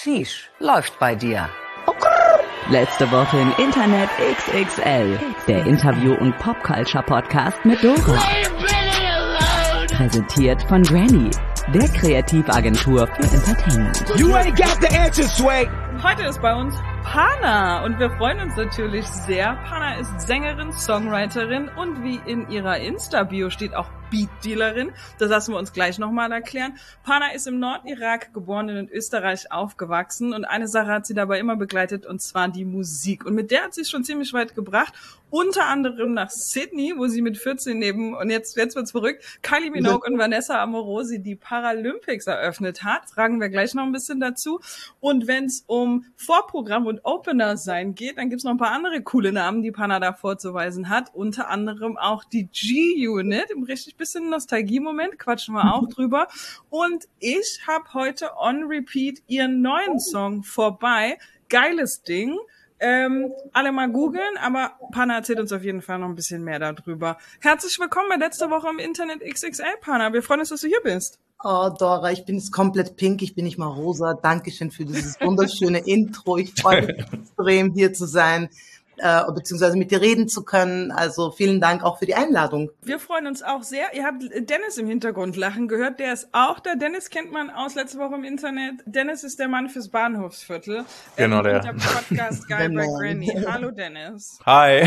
Sheesh, läuft bei dir. Letzte Woche im Internet XXL, der Interview- und Popculture-Podcast mit Dora. Präsentiert von Granny, der Kreativagentur für Entertainment. You ain't got the answer, Sway. Heute ist bei uns Pana und wir freuen uns natürlich sehr. Pana ist Sängerin, Songwriterin und wie in ihrer Insta-Bio steht auch Beatdealerin. Das lassen wir uns gleich nochmal erklären. Pana ist im Nordirak geboren und in Österreich aufgewachsen und eine Sache hat sie dabei immer begleitet und zwar die Musik. Und mit der hat sie es schon ziemlich weit gebracht. Unter anderem nach Sydney, wo sie mit 14 und jetzt wird's verrückt, Kylie Minogue und Vanessa Amorosi die Paralympics eröffnet hat. Fragen wir gleich noch ein bisschen dazu. Und wenn es um Vorprogramm und Opener sein geht, dann gibt's noch ein paar andere coole Namen, die Pana da vorzuweisen hat. Unter anderem auch die G-Unit. Im richtig bisschen Nostalgie-Moment, quatschen wir auch drüber. Und ich habe heute on repeat ihren neuen Song vorbei. Geiles Ding. Alle mal googeln, aber Pana erzählt uns auf jeden Fall noch ein bisschen mehr darüber. Herzlich willkommen bei letzter Woche im Internet XXL, Pana. Wir freuen uns, dass du hier bist. Oh, Dora, ich bin jetzt komplett pink, ich bin nicht mal rosa. Dankeschön für dieses wunderschöne Intro. Ich freue mich extrem, hier zu sein, beziehungsweise mit dir reden zu können. Also vielen Dank auch für die Einladung. Wir freuen uns auch sehr. Ihr habt Dennis im Hintergrund lachen gehört. Der ist auch da. Dennis kennt man aus letzte Woche im Internet. Dennis ist der Mann fürs Bahnhofsviertel. Genau, der Podcast Guy bei Granny. Hallo, Dennis. Hi.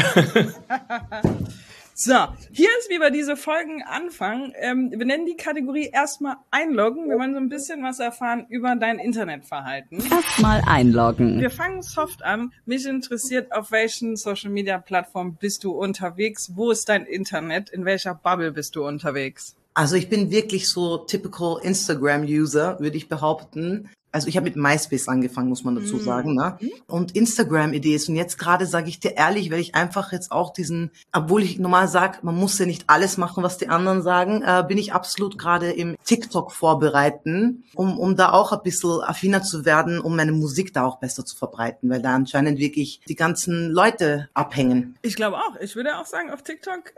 So, hier ist, wie wir diese Folgen anfangen. Wir nennen die Kategorie erstmal einloggen. Wir wollen so ein bisschen was erfahren über dein Internetverhalten. Erstmal einloggen. Wir fangen soft an. Mich interessiert, auf welchen Social-Media-Plattformen bist du unterwegs? Wo ist dein Internet? In welcher Bubble bist du unterwegs? Also ich bin wirklich so typical Instagram-User, würde ich behaupten. Also ich habe mit MySpace angefangen, muss man dazu sagen, ne? Und Instagram-Idees. Und jetzt gerade sage ich dir ehrlich, weil ich einfach jetzt auch obwohl ich normal sage, man muss ja nicht alles machen, was die anderen sagen, bin ich absolut gerade im TikTok vorbereiten, um da auch ein bisschen affiner zu werden, um meine Musik da auch besser zu verbreiten, weil da anscheinend wirklich die ganzen Leute abhängen. Ich glaube auch. Ich würde auch sagen, auf TikTok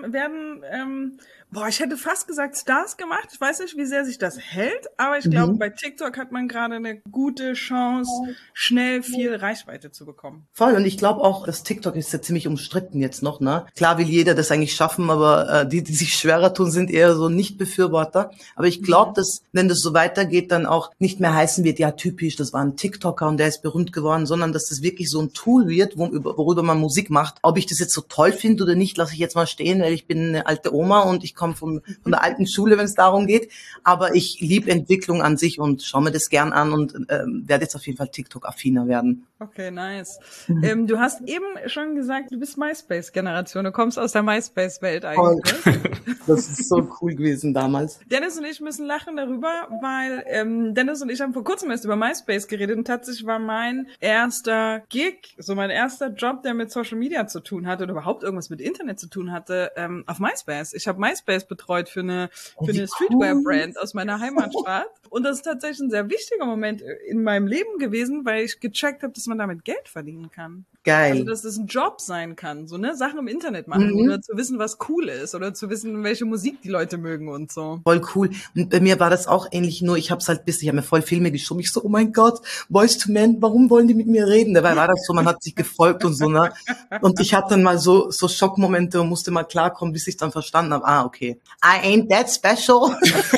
werden ich hätte fast gesagt Stars gemacht. Ich weiß nicht, wie sehr sich das hält, aber ich glaube, bei TikTok hat man gerade eine gute Chance, schnell viel Reichweite zu bekommen. Voll, und ich glaube auch, das TikTok ist ja ziemlich umstritten jetzt noch, ne? Klar will jeder das eigentlich schaffen, aber die sich schwerer tun, sind eher so Nicht-Befürworter. Aber ich glaube, dass, wenn das so weitergeht, dann auch nicht mehr heißen wird, ja typisch, das war ein TikToker und der ist berühmt geworden, sondern dass das wirklich so ein Tool wird, worüber man Musik macht. Ob ich das jetzt so toll finde oder nicht, lasse ich jetzt mal stehen, weil ich bin eine alte Oma und ich komme von der alten Schule, wenn es darum geht. Aber ich liebe Entwicklung an sich und schaue mir das gern an und werde jetzt auf jeden Fall TikTok-affiner werden. Okay, nice. Du hast eben schon gesagt, du bist MySpace-Generation. Du kommst aus der MySpace-Welt eigentlich. Das ist so cool gewesen damals. Dennis und ich müssen lachen darüber, weil Dennis und ich haben vor kurzem erst über MySpace geredet und tatsächlich war mein erster Gig, so mein erster Job, der mit Social Media zu tun hatte oder überhaupt irgendwas mit Internet zu tun hatte, auf MySpace. Ich habe MySpace betreut für eine Streetwear-Brand aus meiner Heimatstadt. Und das ist tatsächlich ein sehr wichtiger Moment in meinem Leben gewesen, weil ich gecheckt habe, dass man damit Geld verdienen kann. Geil. Also, dass das ein Job sein kann, so, ne, Sachen im Internet machen oder zu wissen, was cool ist oder zu wissen, welche Musik die Leute mögen und so. Voll cool. Und bei mir war das auch ähnlich, nur ich habe mir voll Filme geschoben. Ich so, oh mein Gott, Boyz II Men, warum wollen die mit mir reden? Dabei war das so, man hat sich gefolgt und so, ne? Und ich hatte dann mal so Schockmomente und musste mal klarkommen, bis ich dann verstanden habe, okay, I ain't that special.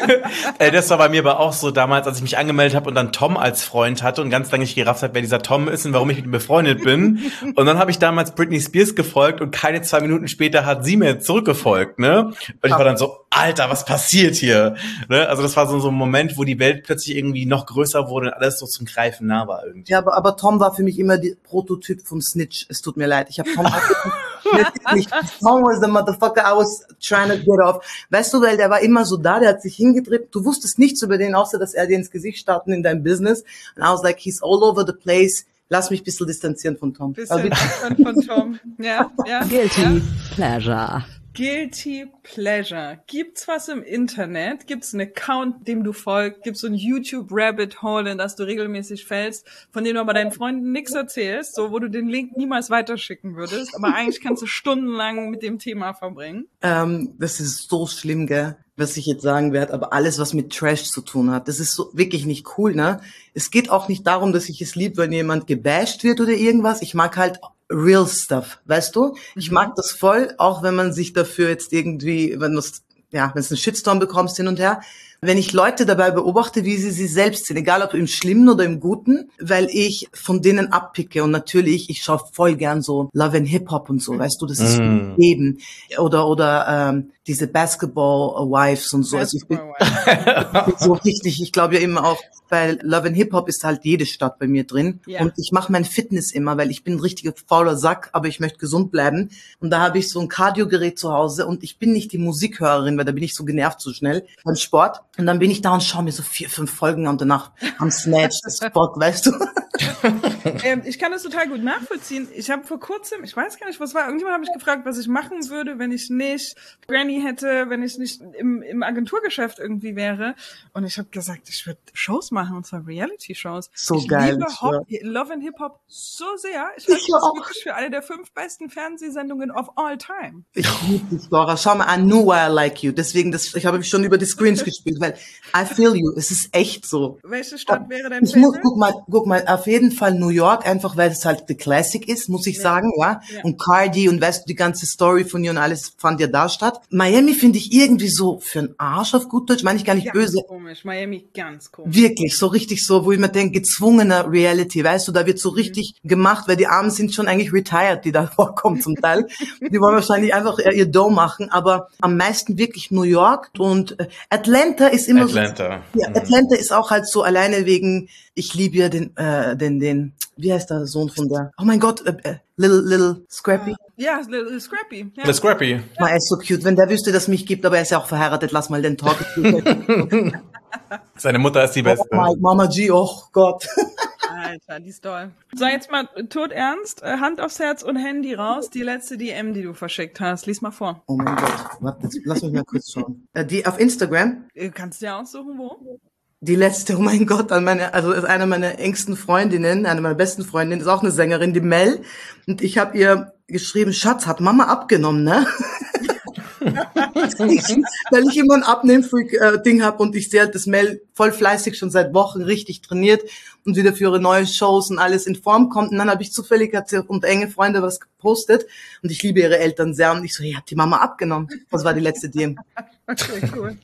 Das war bei mir aber auch so damals, als ich mich angemeldet habe und dann Tom als Freund hatte und ganz lange nicht gerafft habe, wer dieser Tom ist und warum ich mit ihm befreundet bin. Und dann habe ich damals Britney Spears gefolgt und keine 2 Minuten später hat sie mir zurückgefolgt, ne? Und ich war dann so, Alter, was passiert hier? Ne? Also das war so ein Moment, wo die Welt plötzlich irgendwie noch größer wurde und alles so zum Greifen nah war irgendwie. Ja, aber Tom war für mich immer die Prototyp vom Snitch. Es tut mir leid. Ich habe Tom nicht. Tom was the motherfucker I was trying to get off. Weißt du, weil der war immer so da, der hat sich hingedreht. Du wusstest nichts über den, außer dass er dir ins Gesicht starten in deinem Business. And I was like, he's all over the place. Lass mich ein bisschen distanzieren von Tom. Bisschen von Tom. Ja. Guilty Pleasure. Guilty Pleasure. Gibt's was im Internet? Gibt's einen Account, dem du folgst? Gibt's so ein YouTube Rabbit Hole, in das du regelmäßig fällst, von dem du aber deinen Freunden nichts erzählst, so wo du den Link niemals weiterschicken würdest, aber eigentlich kannst du stundenlang mit dem Thema verbringen? Das ist so schlimm, gell, was ich jetzt sagen werde, aber alles, was mit Trash zu tun hat, das ist so wirklich nicht cool, ne? Es geht auch nicht darum, dass ich es lieb, wenn jemand gebasht wird oder irgendwas. Ich mag halt real stuff, weißt du? Ich mag das voll, auch wenn man sich dafür jetzt irgendwie, wenn es einen Shitstorm bekommst hin und her. Wenn ich Leute dabei beobachte, wie sie selbst sind, egal ob im Schlimmen oder im Guten, weil ich von denen abpicke und natürlich, ich schaue voll gern so Love and Hip Hop und so, weißt du, das ist so Leben oder diese Basketball Wives und so. Also ich bin so richtig, ich glaube ja immer auch, bei Love and Hip Hop ist halt jede Stadt bei mir drin. Ja. Und ich mache mein Fitness immer, weil ich bin ein richtiger fauler Sack, aber ich möchte gesund bleiben. Und da habe ich so ein Cardio-Gerät zu Hause und ich bin nicht die Musikhörerin, weil da bin ich so genervt so schnell beim Sport. Und dann bin ich da und schaue mir so 4-5 Folgen an und danach am Snatch, das Sport, weißt du. Ich kann das total gut nachvollziehen. Ich habe vor kurzem, ich weiß gar nicht, was war, irgendjemand hat mich gefragt, was ich machen würde, wenn ich nicht Granny hätte, wenn ich nicht im Agenturgeschäft irgendwie wäre. Und ich habe gesagt, ich würde Shows machen, und zwar Reality-Shows. So ich geil. Liebe Love and Hip Hop so sehr. Ich halte das wirklich für eine der 5 besten Fernsehsendungen of all time. Ich liebe dich, Dora. Schau mal, I knew why I like you. Deswegen, ich habe schon über die Screens gespielt, weil I feel you. Es ist echt so. Welche Stadt wäre dein Favorite? Guck mal, auf jeden Fall New York, einfach weil es halt the Classic ist, muss ich sagen, ja. Und Cardi und weißt du, die ganze Story von ihr und alles fand ja da statt. Miami finde ich irgendwie so für einen Arsch auf gut Deutsch, meine ich gar nicht böse. Komisch, Miami ganz komisch. Wirklich, so richtig so, wo ich mir denke, gezwungener Reality, weißt du, da wird so richtig gemacht, weil die Armen sind schon eigentlich retired, die da vorkommen zum Teil. Die wollen wahrscheinlich einfach ihr Dough machen, aber am meisten wirklich New York und Atlanta ist immer so. Ja, Atlanta ist auch halt so alleine wegen, ich liebe ja den, wie heißt der Sohn von der? Oh mein Gott, Little Scrappy. Ja, Little Scrappy. Ja. Little Scrappy. Ja. Er ist so cute. Wenn der wüsste, dass es mich gibt, aber er ist ja auch verheiratet, lass mal den Talk. Seine Mutter ist die Beste. Oh, Mama G, oh Gott. Alter, die ist toll. So, jetzt mal todernst, Hand aufs Herz und Handy raus. Die letzte DM, die du verschickt hast. Lies mal vor. Oh mein Gott, warte, lass mich mal kurz schauen. Die auf Instagram. Kannst du ja aussuchen, wo? Die letzte, oh mein Gott, ist eine meiner engsten Freundinnen, eine meiner besten Freundinnen, ist auch eine Sängerin, die Mel. Und ich habe ihr geschrieben, Schatz, hat Mama abgenommen, ne? Weil ich immer ein Abnehm-Freak-Ding habe und ich sehe halt, dass Mel voll fleißig schon seit Wochen richtig trainiert und wieder für ihre neuen Shows und alles in Form kommt. Und dann habe ich zufällig, hat sie unter enge Freunde was gepostet und ich liebe ihre Eltern sehr. Und ich so, hat die Mama abgenommen? Das war die letzte DM. Okay, cool.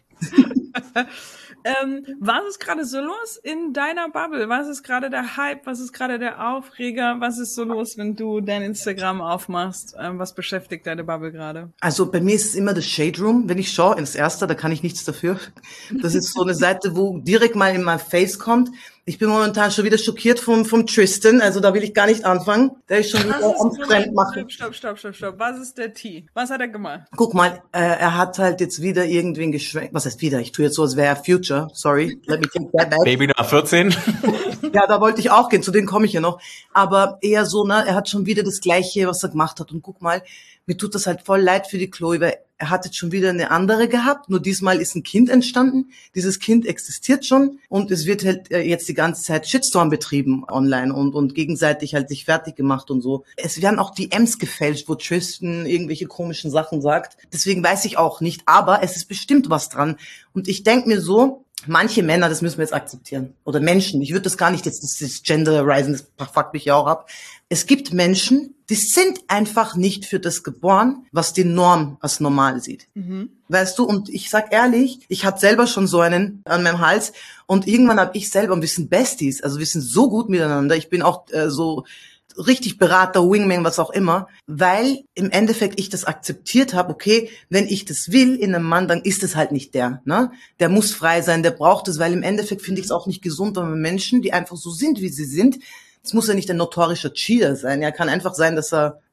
Was ist gerade so los in deiner Bubble? Was ist gerade der Hype? Was ist gerade der Aufreger? Was ist so los, wenn du dein Instagram aufmachst? Was beschäftigt deine Bubble gerade? Also bei mir ist es immer das Shade Room. Wenn ich schaue ins Erste, da kann ich nichts dafür. Das ist so eine Seite, wo direkt mal in mein Face kommt. Ich bin momentan schon wieder schockiert vom Tristan, also da will ich gar nicht anfangen. Der ist schon wieder am Fremd machen. Stopp. Was ist der T? Was hat er gemacht? Guck mal, er hat halt jetzt wieder irgendwen geschwenkt. Was heißt wieder? Ich tue jetzt so, als wäre er Future. Sorry, let me take that back. Baby Nummer 14. Ja, da wollte ich auch gehen, zu denen komme ich ja noch. Aber eher so, ne, er hat schon wieder das Gleiche, was er gemacht hat. Und guck mal, mir tut das halt voll leid für die Chloe, weil er hat jetzt schon wieder eine andere gehabt, nur diesmal ist ein Kind entstanden. Dieses Kind existiert schon und es wird halt jetzt die ganze Zeit Shitstorm betrieben online und gegenseitig halt sich fertig gemacht und so. Es werden auch DMs gefälscht, wo Tristan irgendwelche komischen Sachen sagt. Deswegen weiß ich auch nicht, aber es ist bestimmt was dran. Und ich denke mir so, manche Männer, das müssen wir jetzt akzeptieren. Oder Menschen, ich würde das gar nicht jetzt, das ist Gender-Rising, das fuckt mich ja auch ab. Es gibt Menschen, die sind einfach nicht für das geboren, was die Norm als normal sieht. Mhm. Weißt du, und ich sag ehrlich, ich hatte selber schon so einen an meinem Hals und irgendwann habe ich selber, und wir sind Besties, also wir sind so gut miteinander, ich bin auch so richtig Berater, Wingman, was auch immer, weil im Endeffekt ich das akzeptiert habe, okay, wenn ich das will in einem Mann, dann ist es halt nicht der, ne? Der muss frei sein, der braucht es, weil im Endeffekt finde ich es auch nicht gesund, wenn man Menschen, die einfach so sind, wie sie sind, es muss ja nicht ein notorischer Cheater sein, ja, kann einfach sein, dass er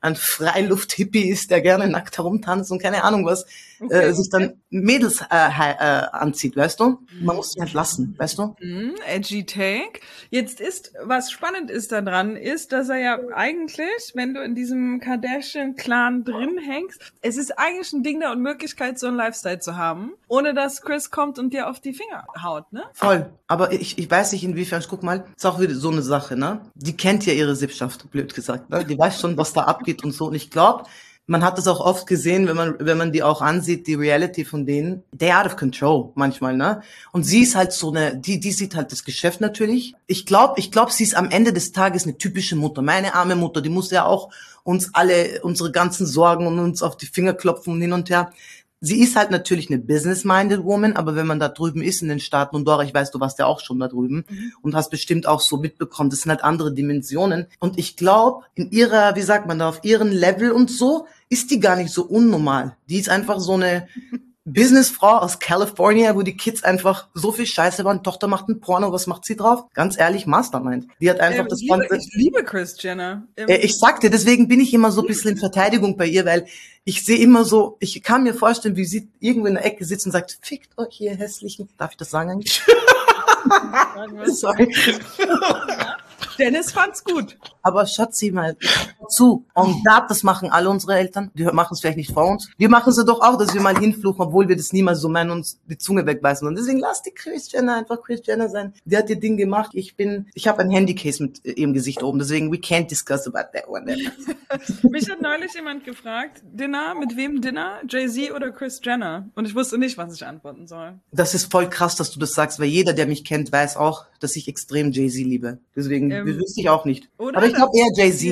ein Freiluft-Hippie ist, der gerne nackt herumtanzt und keine Ahnung was, sich dann Mädels anzieht, weißt du? Man muss sich halt lassen, weißt du? Edgy Take. Jetzt was spannend ist daran, ist, dass er ja eigentlich, wenn du in diesem Kardashian-Clan drin hängst, es ist eigentlich ein Ding der Unmöglichkeit, so einen Lifestyle zu haben, ohne dass Chris kommt und dir auf die Finger haut, ne? Voll. Aber ich weiß nicht inwiefern, guck mal, ist auch wieder so eine Sache, ne? Die kennt ja ihre Sippschaft, blöd gesagt, ne? Die weiß schon, was da abgeht und so. Und ich glaube, man hat das auch oft gesehen, wenn man die auch ansieht, die Reality von denen, they out of control manchmal, ne? Und sie ist halt so die sieht halt das Geschäft natürlich. Ich glaube, sie ist am Ende des Tages eine typische Mutter. Meine arme Mutter, die muss ja auch uns alle, unsere ganzen Sorgen und uns auf die Finger klopfen und hin und her. Sie ist halt natürlich eine business-minded Woman, aber wenn man da drüben ist in den Staaten, und Dora, ich weiß, du warst ja auch schon da drüben und hast bestimmt auch so mitbekommen, das sind halt andere Dimensionen. Und ich glaube, in ihrer, wie sagt man da, auf ihren Level und so, ist die gar nicht so unnormal. Die ist einfach so eine Businessfrau aus California, wo die Kids einfach so viel Scheiße waren. Tochter macht ein Porno, was macht sie drauf? Ganz ehrlich, Mastermind. Die hat einfach das Ganze. Ich liebe Kris Jenner. Ich sag dir, deswegen bin ich immer so ein bisschen in Verteidigung bei ihr, weil ich sehe immer so, ich kann mir vorstellen, wie sie irgendwo in der Ecke sitzt und sagt, fickt euch ihr Hässlichen. Darf ich das sagen eigentlich? Sorry. Dennis fand's gut. Aber Schatzi, mal zu. Und das machen alle unsere Eltern. Die machen es vielleicht nicht vor uns. Wir machen es ja doch auch, dass wir mal hinfluchen, obwohl wir das niemals so meinen, uns die Zunge wegbeißen. Und deswegen lass die Kris Jenner einfach Kris Jenner sein. Die hat ihr Ding gemacht. Ich habe ein Handycase mit ihrem Gesicht oben. Deswegen, we can't discuss about that one. Mich hat neulich jemand gefragt, Dinner, mit wem Dinner? Jay-Z oder Kris Jenner? Und ich wusste nicht, was ich antworten soll. Das ist voll krass, dass du das sagst, weil jeder, der mich kennt, weiß auch, dass ich extrem Jay-Z liebe. Deswegen wüsste ich auch nicht. Oder? Aber ich glaube eher Jay-Z.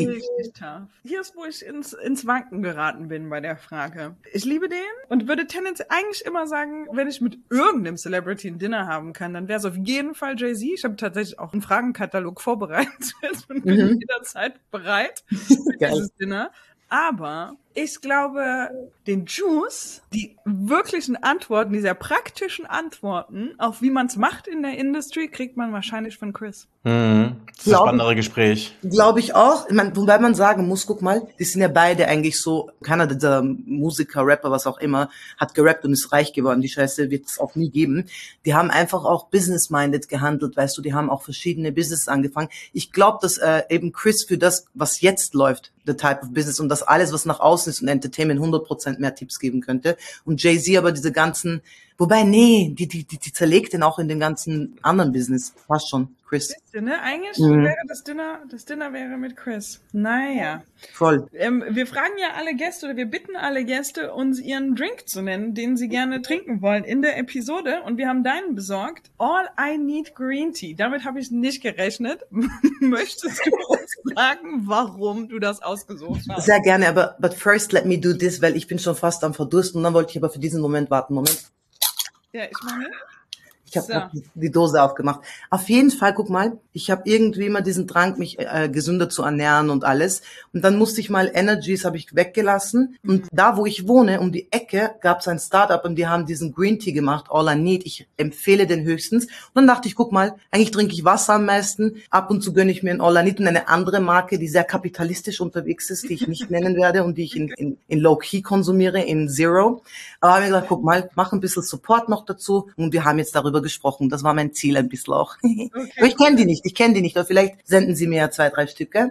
Hier ist, wo ich ins Wanken geraten bin bei der Frage. Ich liebe den und würde tendenziell eigentlich immer sagen, wenn ich mit irgendeinem Celebrity ein Dinner haben kann, dann wäre es auf jeden Fall Jay-Z. Ich habe tatsächlich auch einen Fragenkatalog vorbereitet und bin jederzeit bereit für dieses Dinner. Aber ich glaube, den Juice, die wirklichen Antworten, die sehr praktischen Antworten, auf wie man es macht in der Industry, kriegt man wahrscheinlich von Chris. Das ist ein spannenderes Gespräch. Glaube ich auch. Wobei man sagen muss, guck mal, die sind ja beide eigentlich so, keiner dieser Musiker, Rapper, was auch immer, hat gerappt und ist reich geworden. Die Scheiße wird es auch nie geben. Die haben einfach auch business-minded gehandelt, weißt du, die haben auch verschiedene Businesses angefangen. Ich glaube, dass eben Chris für das, was jetzt läuft, the type of business und das alles, was nach außen ist und Entertainment 100% mehr Tipps geben könnte. Und Jay-Z aber diese ganzen, wobei, nee, die zerlegt den auch in den ganzen anderen Business. Fast schon, Chris. Ne? Eigentlich wäre das Dinner wäre mit Chris. Naja. Voll. Wir fragen ja alle Gäste oder wir bitten alle Gäste, uns ihren Drink zu nennen, den sie gerne trinken wollen in der Episode. Und wir haben deinen besorgt. All I Need Green Tea. Damit habe ich nicht gerechnet. Möchtest du uns sagen, warum du das ausgesucht hast? Sehr gerne, aber but first let me do this, weil ich bin schon fast am Verdursten und dann wollte ich aber für diesen Moment warten. Moment. Ja, ich meine. Ich habe die Dose aufgemacht. Auf jeden Fall, guck mal, ich habe irgendwie immer diesen Drang, mich gesünder zu ernähren und alles. Und dann musste ich mal Energies habe ich weggelassen. Und da, wo ich wohne, um die Ecke, gab es ein Startup und die haben diesen Green Tea gemacht, All I Need. Ich empfehle den höchstens. Und dann dachte ich, guck mal, eigentlich trinke ich Wasser am meisten. Ab und zu gönne ich mir ein All I Need und eine andere Marke, die sehr kapitalistisch unterwegs ist, die ich nicht nennen werde und die ich in Low-Key konsumiere, in Zero. Aber habe ich gesagt, guck mal, mach ein bisschen Support noch dazu. Und wir haben jetzt darüber gesprochen. Das war mein Ziel ein bisschen auch. Okay. Aber ich kenne die nicht. Aber vielleicht senden sie mir ja 2, 3 Stücke.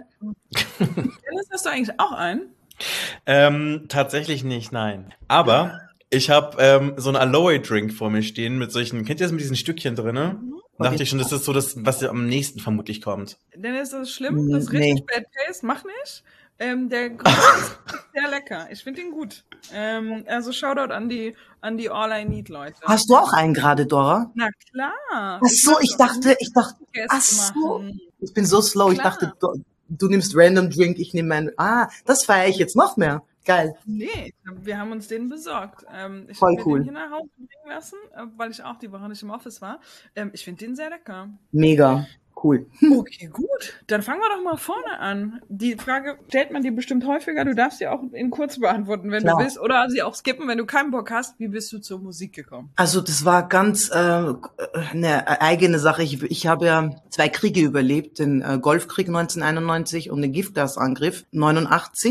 Dennis, hast du eigentlich auch einen? Tatsächlich nicht, nein. Aber ich habe so einen Aloe-Drink vor mir stehen mit solchen, kennt ihr das mit diesen Stückchen drinne? Dachte ich schon, das ist so das, was am nächsten vermutlich kommt. Dennis, das ist schlimm. Das ist richtig bad taste. Mach nicht. Der Grün ist sehr lecker. Ich finde ihn gut. Also Shoutout an die All I Need Leute. Hast du auch einen gerade, Dora? Na klar. Ach so, ich dachte, ach so. Ich bin so slow. Klar. Ich dachte, du nimmst random Drink, ich nehme meinen. Das feiere ich jetzt noch mehr. Geil. Nee, wir haben uns den besorgt. Ich Voll habe cool. den hier nach Hause bringen lassen, weil ich auch die Woche nicht im Office war. Ich finde den sehr lecker. Mega. Cool. Okay, gut. Dann fangen wir doch mal vorne an. Die Frage stellt man dir bestimmt häufiger. Du darfst sie auch in kurz beantworten, wenn du willst. Oder sie auch skippen, wenn du keinen Bock hast. Wie bist du zur Musik gekommen? Also das war ganz eine eigene Sache. Ich habe ja 2 Kriege überlebt. Den Golfkrieg 1991 und den Giftgasangriff 89.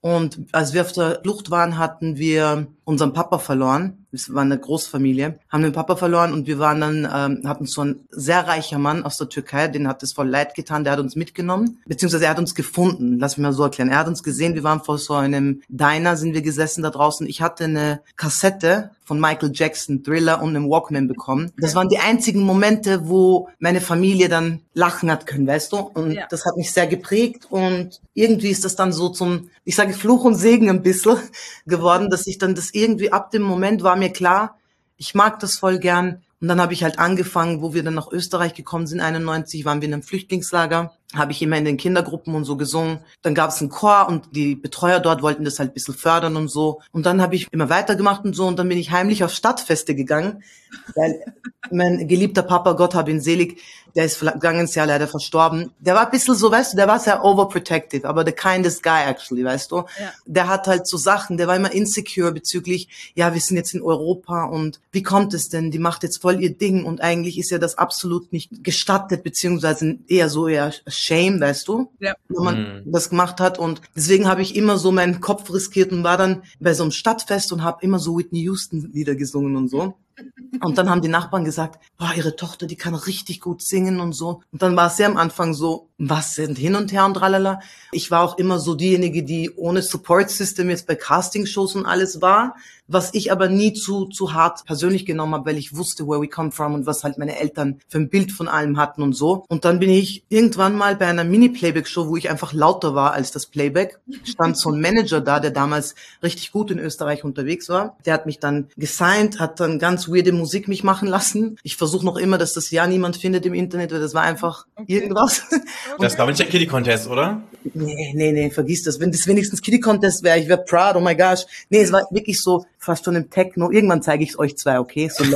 Und als wir auf der Flucht waren, hatten wir unseren Papa verloren. Wir waren eine Großfamilie, haben den Papa verloren und wir waren dann, hatten so ein sehr reicher Mann aus der Türkei, den hat es voll leid getan, der hat uns mitgenommen, beziehungsweise er hat uns gefunden, lass mich mal so erklären. Er hat uns gesehen, wir waren vor so einem Diner, sind wir gesessen da draußen. Ich hatte eine Kassette von Michael Jackson, Thriller und einem Walkman bekommen. Das waren die einzigen Momente, wo meine Familie dann lachen hat können, weißt du? Und das hat mich sehr geprägt und irgendwie ist das dann so zum, ich sage Fluch und Segen ein bisschen geworden, dass ich dann das irgendwie ab dem Moment war mir klar, ich mag das voll gern. Und dann habe ich halt angefangen, wo wir dann nach Österreich gekommen sind, 91, waren wir in einem Flüchtlingslager, habe ich immer in den Kindergruppen und so gesungen. Dann gab es einen Chor und die Betreuer dort wollten das halt ein bisschen fördern und so. Und dann habe ich immer weitergemacht und so und dann bin ich heimlich auf Stadtfeste gegangen, weil mein geliebter Papa, Gott hab ihn selig, der ist vergangenes Jahr leider verstorben. Der war ein bisschen so, weißt du, der war sehr overprotective, aber the kindest guy actually, weißt du. Ja. Der hat halt so Sachen, der war immer insecure bezüglich, ja, wir sind jetzt in Europa und wie kommt es denn? Die macht jetzt voll ihr Ding und eigentlich ist ja das absolut nicht gestattet, beziehungsweise eher shame, weißt du, wenn man das gemacht hat. Und deswegen habe ich immer so meinen Kopf riskiert und war dann bei so einem Stadtfest und habe immer so Whitney Houston Lieder gesungen und so. Und dann haben die Nachbarn gesagt, boah, ihre Tochter, die kann richtig gut singen und so. Und dann war es sehr am Anfang so, was sind hin und her und tralala. Ich war auch immer so diejenige, die ohne Support System jetzt bei Castingshows und alles war, was ich aber nie zu hart persönlich genommen habe, weil ich wusste, where we come from und was halt meine Eltern für ein Bild von allem hatten und so. Und dann bin ich irgendwann mal bei einer Mini-Playback-Show, wo ich einfach lauter war als das Playback, stand so ein Manager da, der damals richtig gut in Österreich unterwegs war. Der hat mich dann gesigned, hat dann ganz weirde Musik mich machen lassen. Ich versuche noch immer, dass das ja niemand findet im Internet, weil das war einfach irgendwas. Das war nicht der Kitty Contest, oder? Nee, vergiss das. Wenn das wenigstens Kitty Contest wäre, ich wäre proud, oh my gosh. Nee, es war wirklich so, fast schon im Techno. Irgendwann zeige ich es euch zwei, okay? So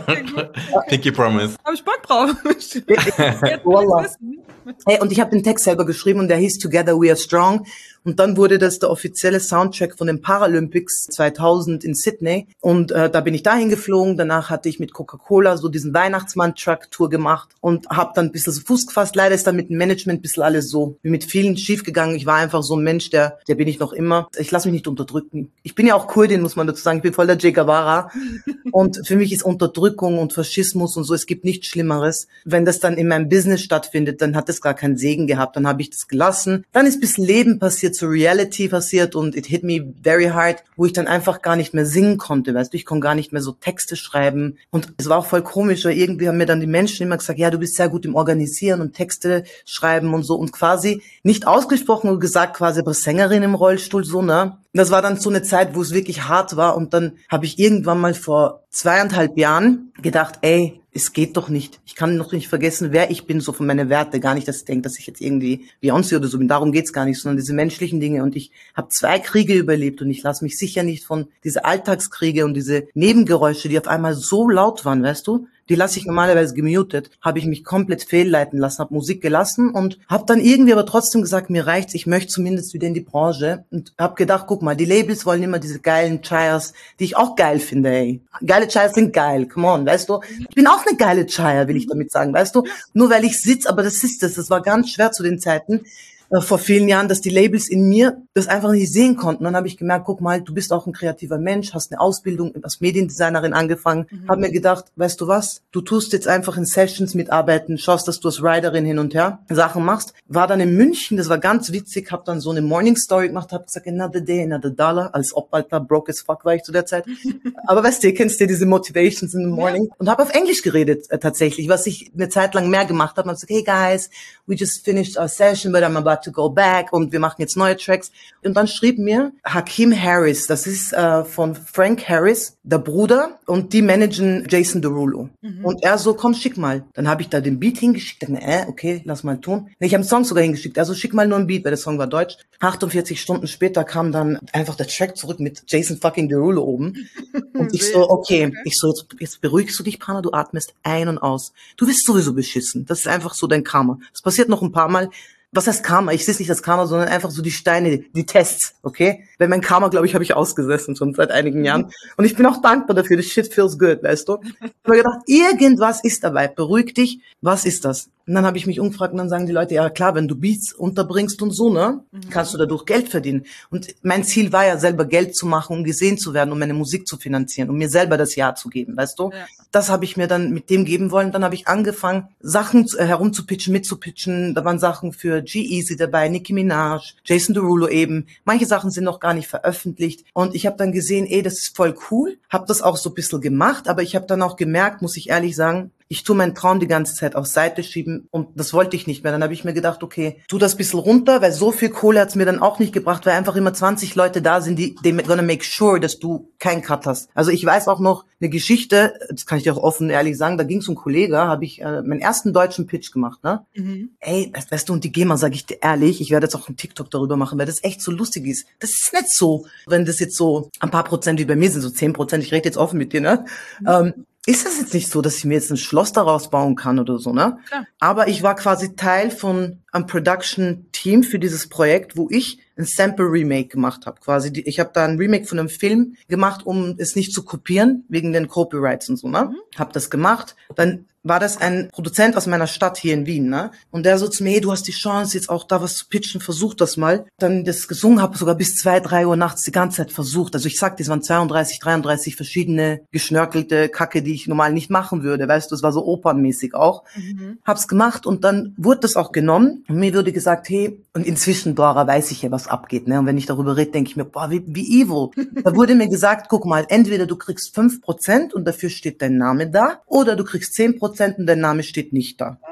Pinky Promise. Hab ich Bock drauf. Hey, und ich habe den Text selber geschrieben und der hieß Together We Are Strong. Und dann wurde das der offizielle Soundtrack von den Paralympics 2000 in Sydney. Und da bin ich dahin geflogen. Danach hatte ich mit Coca-Cola so diesen Weihnachtsmann-Truck-Tour gemacht und habe dann ein bisschen so Fuß gefasst. Leider ist dann mit dem Management ein bisschen alles so wie mit vielen schief gegangen. Ich war einfach so ein Mensch, der bin ich noch immer. Ich lasse mich nicht unterdrücken. Ich bin ja auch Kurdin, muss man dazu sagen. Ich bin voll der Che Guevara. Und für mich ist Unterdrückung und Faschismus und so, es gibt nichts Schlimmeres. Wenn das dann in meinem Business stattfindet, dann hat das gar keinen Segen gehabt. Dann habe ich das gelassen. Dann ist ein bisschen Leben passiert, zur Reality passiert und it hit me very hard, wo ich dann einfach gar nicht mehr singen konnte, weißt du, ich konnte gar nicht mehr so Texte schreiben und es war auch voll komisch, weil irgendwie haben mir dann die Menschen immer gesagt, ja, du bist sehr gut im Organisieren und Texte schreiben und so und quasi nicht ausgesprochen und gesagt quasi, aber Sängerin im Rollstuhl, so, ne? Das war dann so eine Zeit, wo es wirklich hart war und dann habe ich irgendwann mal vor 2,5 Jahren gedacht, ey, es geht doch nicht. Ich kann noch nicht vergessen, wer ich bin, so von meinen Werten. Gar nicht, dass ich denke, dass ich jetzt irgendwie Beyoncé oder so bin. Darum geht's gar nicht, sondern diese menschlichen Dinge. Und ich habe 2 Kriege überlebt und ich lasse mich sicher nicht von diese Alltagskriege und diese Nebengeräusche, die auf einmal so laut waren, weißt du? Die lasse ich normalerweise gemutet, habe ich mich komplett fehlleiten lassen, habe Musik gelassen und habe dann irgendwie aber trotzdem gesagt, mir reicht's, ich möchte zumindest wieder in die Branche und habe gedacht, guck mal, die Labels wollen immer diese geilen Chires, die ich auch geil finde, ey. Geile Chires sind geil, come on, weißt du? Ich bin auch eine geile Chire, will ich damit sagen, weißt du? Nur weil ich sitze, aber das war ganz schwer zu den Zeiten, vor vielen Jahren, dass die Labels in mir das einfach nicht sehen konnten. Dann habe ich gemerkt, guck mal, du bist auch ein kreativer Mensch, hast eine Ausbildung als Mediendesignerin angefangen. Habe mir gedacht, weißt du was, du tust jetzt einfach in Sessions mitarbeiten, schaust, dass du als Riderin hin und her Sachen machst. War dann in München, das war ganz witzig, habe dann so eine Morning Story gemacht, habe gesagt, another day, another dollar, als ob, Alter, broke as fuck war ich zu der Zeit. Aber weißt du, kennst du diese Motivations in the morning? Und habe auf Englisch geredet tatsächlich, was ich eine Zeit lang mehr gemacht habe. Habe gesagt, hey guys, we just finished our session, but I'm about to go back und wir machen jetzt neue Tracks. Und dann schrieb mir Hakeem Harris, das ist von Frank Harris, der Bruder, und die managen Jason Derulo. Und er so, komm, schick mal. Dann habe ich da den Beat hingeschickt, okay, lass mal tun. Ich habe einen Song sogar hingeschickt, also schick mal nur einen Beat, weil der Song war deutsch. 48 Stunden später kam dann einfach der Track zurück mit Jason fucking Derulo oben. Und ich so, okay, jetzt beruhigst du dich, Pana, du atmest ein und aus. Du wirst sowieso beschissen. Das ist einfach so dein Karma. Das passiert noch ein paar Mal. Was heißt Karma? Ich sehe es nicht als Karma, sondern einfach so die Steine, die Tests, okay? Weil mein Karma, glaube ich, habe ich ausgesessen schon seit einigen Jahren. Und ich bin auch dankbar dafür. Das shit feels good, weißt du? Ich habe gedacht, irgendwas ist dabei. Beruhig dich. Was ist das? Und dann habe ich mich umgefragt und dann sagen die Leute, ja klar, wenn du Beats unterbringst und so, ne, kannst du dadurch Geld verdienen. Und mein Ziel war ja selber Geld zu machen, um gesehen zu werden, um meine Musik zu finanzieren, um mir selber das Ja zu geben, weißt du? Ja. Das habe ich mir dann mit dem geben wollen. Dann habe ich angefangen, Sachen herumzupitchen, mitzupitchen. Da waren Sachen für G-Eazy dabei, Nicki Minaj, Jason Derulo eben. Manche Sachen sind noch gar nicht veröffentlicht. Und ich habe dann gesehen, das ist voll cool. Habe das auch so ein bisschen gemacht, aber ich habe dann auch gemerkt, muss ich ehrlich sagen, ich tue meinen Traum die ganze Zeit auf Seite schieben und das wollte ich nicht mehr. Dann habe ich mir gedacht, okay, tu das bisschen runter, weil so viel Kohle hat's mir dann auch nicht gebracht, weil einfach immer 20 Leute da sind, die gonna make sure, dass du keinen Cut hast. Also ich weiß auch noch eine Geschichte, das kann ich dir auch offen und ehrlich sagen, da ging es um einen Kollegen, habe ich meinen ersten deutschen Pitch gemacht, ne? Weißt du, und die GEMA, sage ich dir ehrlich, ich werde jetzt auch einen TikTok darüber machen, weil das echt so lustig ist. Das ist nicht so, wenn das jetzt so ein paar Prozent wie bei mir sind, so 10%, ich rede jetzt offen mit dir, ne? Ist das jetzt nicht so, dass ich mir jetzt ein Schloss daraus bauen kann oder so, ne? Klar. Aber ich war quasi Teil von einem Production-Team für dieses Projekt, wo ich ein Sample-Remake gemacht habe. Quasi, ich habe da ein Remake von einem Film gemacht, um es nicht zu kopieren, wegen den Copyrights und so, ne? Hab das gemacht. Dann war das ein Produzent aus meiner Stadt hier in Wien, ne? Und der so zu mir, hey, du hast die Chance, jetzt auch da was zu pitchen, versuch das mal. Dann das gesungen, habe sogar bis 2, 3 Uhr nachts die ganze Zeit versucht. Also ich sag, das waren 32, 33 verschiedene geschnörkelte Kacke, die ich normal nicht machen würde, weißt du, es war so opernmäßig auch. Hab's gemacht und dann wurde das auch genommen und mir wurde gesagt, hey, und inzwischen, Dora, weiß ich ja, was abgeht, ne? Und wenn ich darüber rede, denke ich mir, boah, wie evil. Da wurde mir gesagt, guck mal, entweder du kriegst 5% und dafür steht dein Name da, oder du kriegst 10% und dein Name steht nicht da.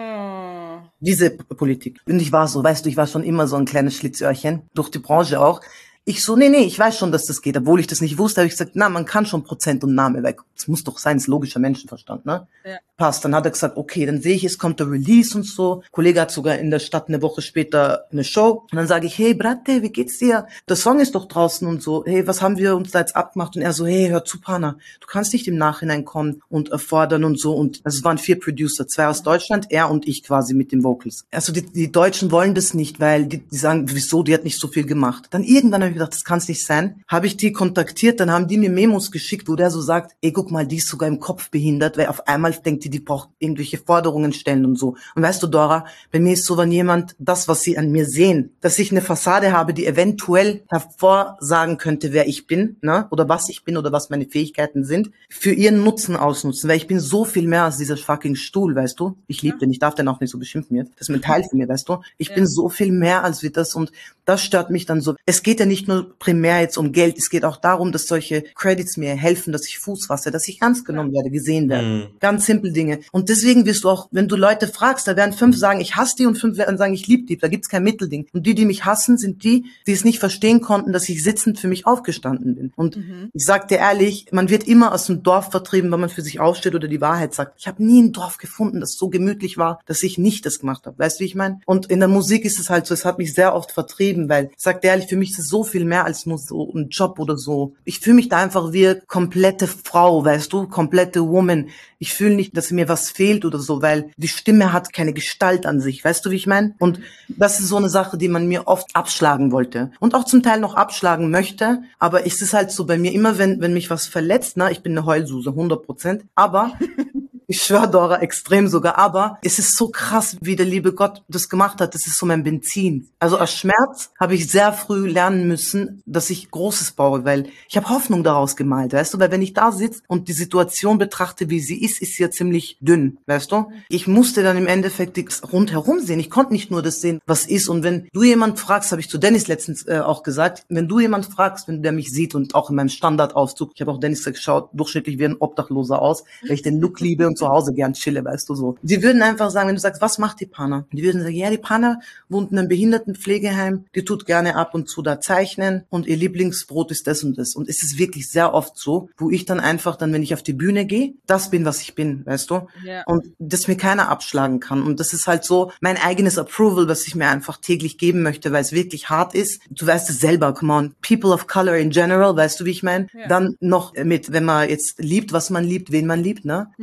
Diese Politik. Und ich war so, weißt du, ich war schon immer so ein kleines Schlitzöhrchen, durch die Branche auch. Ich so, nee, ich weiß schon, dass das geht. Obwohl ich das nicht wusste, habe ich gesagt, na, man kann schon Prozent und Name weg. Das muss doch sein, das ist logischer Menschenverstand, ne? Ja. Passt. Dann hat er gesagt, okay, dann sehe ich, es kommt der Release und so. Kollege hat sogar in der Stadt eine Woche später eine Show. Und dann sage ich, hey, Bratte, wie geht's dir? Der Song ist doch draußen und so. Hey, was haben wir uns da jetzt abgemacht? Und er so, hey, hör zu, Pana, du kannst nicht im Nachhinein kommen und erfordern und so. Und also es waren 4 Producer, 2 aus Deutschland, er und ich quasi mit den Vocals. Also die Deutschen wollen das nicht, weil die sagen, wieso, die hat nicht so viel gemacht. Dann irgendwann habe ich gedacht, das kann's nicht sein. Habe ich die kontaktiert, dann haben die mir Memos geschickt, wo der so sagt, ey, guck mal, die ist sogar im Kopf behindert, weil auf einmal denkt die braucht irgendwelche Forderungen stellen und so. Und weißt du, Dora, bei mir ist so, wenn jemand das, was sie an mir sehen, dass ich eine Fassade habe, die eventuell hervorsagen könnte, wer ich bin, ne, oder was ich bin oder was meine Fähigkeiten sind, für ihren Nutzen ausnutzen, weil ich bin so viel mehr als dieser fucking Stuhl, weißt du? Ich liebe den, ich darf den auch nicht so beschimpfen jetzt. Das ist ein Teil von mir, weißt du? Ich bin so viel mehr als wie das und das stört mich dann so. Es geht ja nicht nur primär jetzt um Geld, es geht auch darum, dass solche Credits mir helfen, dass ich Fuß fasse, dass ich ernst genommen werde, gesehen werde. Ganz simple Dinge. Und deswegen wirst du auch, wenn du Leute fragst, da werden 5 sagen, ich hasse die und 5 werden sagen, ich liebe die. Da gibt's kein Mittelding. Und die mich hassen, sind die es nicht verstehen konnten, dass ich sitzend für mich aufgestanden bin. Und ich sag dir ehrlich, man wird immer aus dem Dorf vertrieben, wenn man für sich aufsteht oder die Wahrheit sagt. Ich habe nie ein Dorf gefunden, das so gemütlich war, dass ich nicht das gemacht habe. Weißt du, wie ich meine? Und in der Musik ist es halt so, es hat mich sehr oft vertrieben, weil, ich sag dir ehrlich, für mich ist es so viel mehr als nur so ein Job oder so. Ich fühle mich da einfach wie komplette Frau, weißt du, komplette Woman. Ich fühle nicht, dass mir was fehlt oder so, weil die Stimme hat keine Gestalt an sich. Weißt du, wie ich meine? Und das ist so eine Sache, die man mir oft abschlagen wollte. Und auch zum Teil noch abschlagen möchte. Aber es ist halt so bei mir, immer wenn mich was verletzt, ne, ich bin eine Heulsuse, 100%. Aber ich schwöre, Dora, extrem sogar. Aber es ist so krass, wie der liebe Gott das gemacht hat. Das ist so mein Benzin. Also aus Schmerz habe ich sehr früh lernen müssen, dass ich Großes baue, weil ich habe Hoffnung daraus gemalt, weißt du? Weil wenn ich da sitze und die Situation betrachte, wie sie ist sie ja ziemlich dünn, weißt du? Ich musste dann im Endeffekt rundherum sehen. Ich konnte nicht nur das sehen, was ist. Und wenn du jemand fragst, habe ich zu Dennis letztens auch gesagt, wenn du jemand fragst, wenn der mich sieht und auch in meinem Standardaufzug, ich habe auch Dennis geschaut, durchschnittlich wie ein Obdachloser aus, weil ich den Look liebe und zu Hause gern chille, weißt du so. Die würden einfach sagen, wenn du sagst, was macht die Pana? Die würden sagen, ja, die Pana wohnt in einem Behindertenpflegeheim, die tut gerne ab und zu da zeichnen und ihr Lieblingsbrot ist das und das. Und es ist wirklich sehr oft so, wo ich dann einfach wenn ich auf die Bühne gehe, das bin, was ich bin, weißt du? Ja. Und das mir keiner abschlagen kann. Und das ist halt so mein eigenes Approval, was ich mir einfach täglich geben möchte, weil es wirklich hart ist. Du weißt es selber, come on. People of color in general, weißt du, wie ich meine? Ja. Dann noch mit, wenn man jetzt liebt, was man liebt, wen man liebt, ne? Und wenn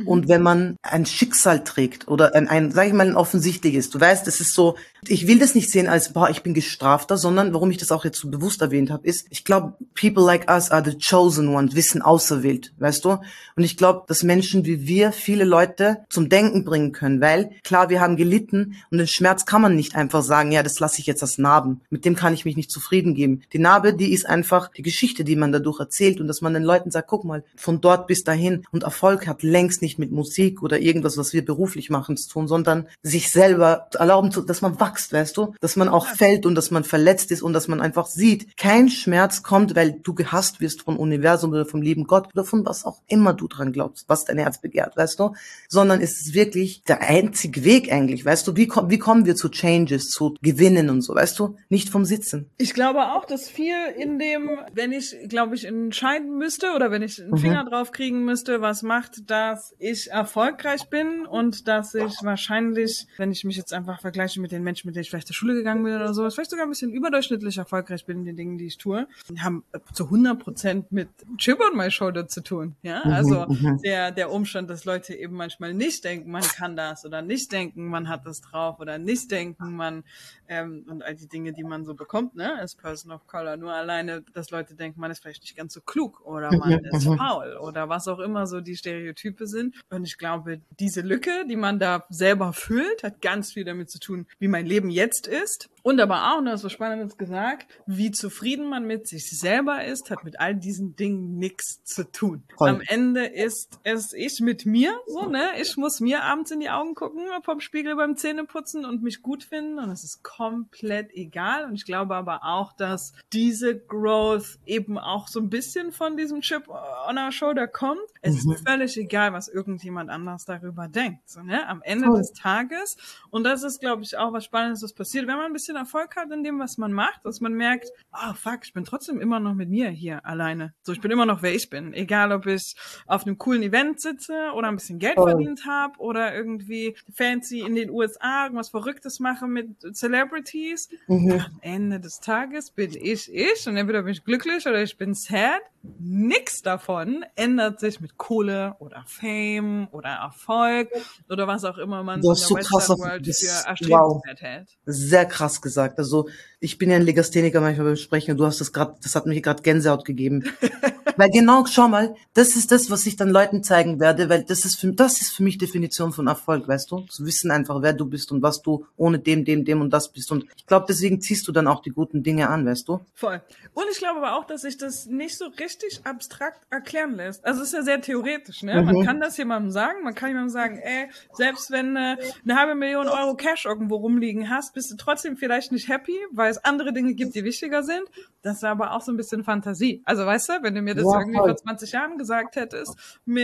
man ein Schicksal trägt oder sag ich mal, ein offensichtliches. Du weißt, es ist so, ich will das nicht sehen als, ich bin Gestrafter, sondern warum ich das auch jetzt so bewusst erwähnt habe, ist, ich glaube, people like us are the chosen ones, wir sind auserwählt, weißt du? Und ich glaube, dass Menschen wie wir viele Leute zum Denken bringen können, weil, klar, wir haben gelitten und den Schmerz kann man nicht einfach sagen, ja, das lasse ich jetzt als Narben. Mit dem kann ich mich nicht zufrieden geben. Die Narbe, die ist einfach die Geschichte, die man dadurch erzählt und dass man den Leuten sagt, guck mal, von dort bis dahin. Und Erfolg hat längst nicht mit Musik oder irgendwas, was wir beruflich machen, zu tun, sondern sich selber erlauben, dass man wächst, weißt du? Dass man auch fällt und dass man verletzt ist und dass man einfach sieht, kein Schmerz kommt, weil du gehasst wirst vom Universum oder vom lieben Gott oder von was auch immer du dran glaubst, was dein Herz begehrt, weißt du? Sondern es ist wirklich der einzige Weg eigentlich, weißt du? Wie kommen wir zu Changes, zu Gewinnen und so, weißt du? Nicht vom Sitzen. Ich glaube auch, dass viel in dem, wenn ich, glaube ich, entscheiden müsste oder wenn ich einen Finger drauf kriegen müsste, was macht, dass ich erfolgreich bin und dass ich wahrscheinlich, wenn ich mich jetzt einfach vergleiche mit den Menschen, mit denen ich vielleicht zur Schule gegangen bin oder sowas, vielleicht sogar ein bisschen überdurchschnittlich erfolgreich bin in den Dingen, die ich tue, haben zu 100% mit Chip on my shoulder zu tun, ja? Also der Umstand, dass Leute eben manchmal nicht denken, man kann das oder nicht denken, man hat das drauf oder nicht denken, man und all die Dinge, die man so bekommt, ne, als Person of Color, nur alleine, dass Leute denken, man ist vielleicht nicht ganz so klug oder man ist faul oder was auch immer so die Stereotype sind. Und ich glaube, diese Lücke, die man da selber füllt, hat ganz viel damit zu tun, wie mein Leben jetzt ist. Und aber auch, und das ist so Spannendes gesagt, wie zufrieden man mit sich selber ist, hat mit all diesen Dingen nichts zu tun. Voll. Am Ende ist es ich mit mir, so, ne? Ich muss mir abends in die Augen gucken, vom Spiegel beim Zähneputzen und mich gut finden und es ist komplett egal. Und ich glaube aber auch, dass diese Growth eben auch so ein bisschen von diesem Chip on our shoulder kommt. Es ist völlig egal, was irgendjemand anders darüber denkt, so, ne? Am Ende des Tages. Und das ist, glaube ich, auch was Spannendes, was passiert, wenn man ein bisschen Erfolg hat in dem, was man macht, dass man merkt, oh fuck, ich bin trotzdem immer noch mit mir hier alleine. So, ich bin immer noch, wer ich bin. Egal, ob ich auf einem coolen Event sitze oder ein bisschen Geld verdient habe oder irgendwie fancy in den USA irgendwas Verrücktes mache mit Celebrities. Am Ende des Tages bin ich und entweder bin ich glücklich oder ich bin sad. Nix davon ändert sich mit Kohle oder Fame oder Erfolg oder was auch immer man in der Western World für erstrebenswert hält. Sehr krass gesagt. Also ich bin ja ein Legastheniker manchmal beim Sprechen und du hast das hat mir gerade Gänsehaut gegeben. Weil genau, schau mal, das ist das, was ich dann Leuten zeigen werde, weil das ist für mich Definition von Erfolg, weißt du? Zu wissen einfach, wer du bist und was du ohne dem und das bist. Und ich glaube, deswegen ziehst du dann auch die guten Dinge an, weißt du? Voll. Und ich glaube aber auch, dass sich das nicht so richtig abstrakt erklären lässt. Also es ist ja sehr theoretisch, ne? Man kann das jemandem sagen, man kann jemandem sagen, ey, selbst wenn eine halbe Million Euro Cash irgendwo rumliegen hast, bist du trotzdem vielleicht nicht happy, weil es andere Dinge gibt, die wichtiger sind. Das ist aber auch so ein bisschen Fantasie. Also weißt du, wenn du mir das irgendwie vor 20 Jahren gesagt hättest,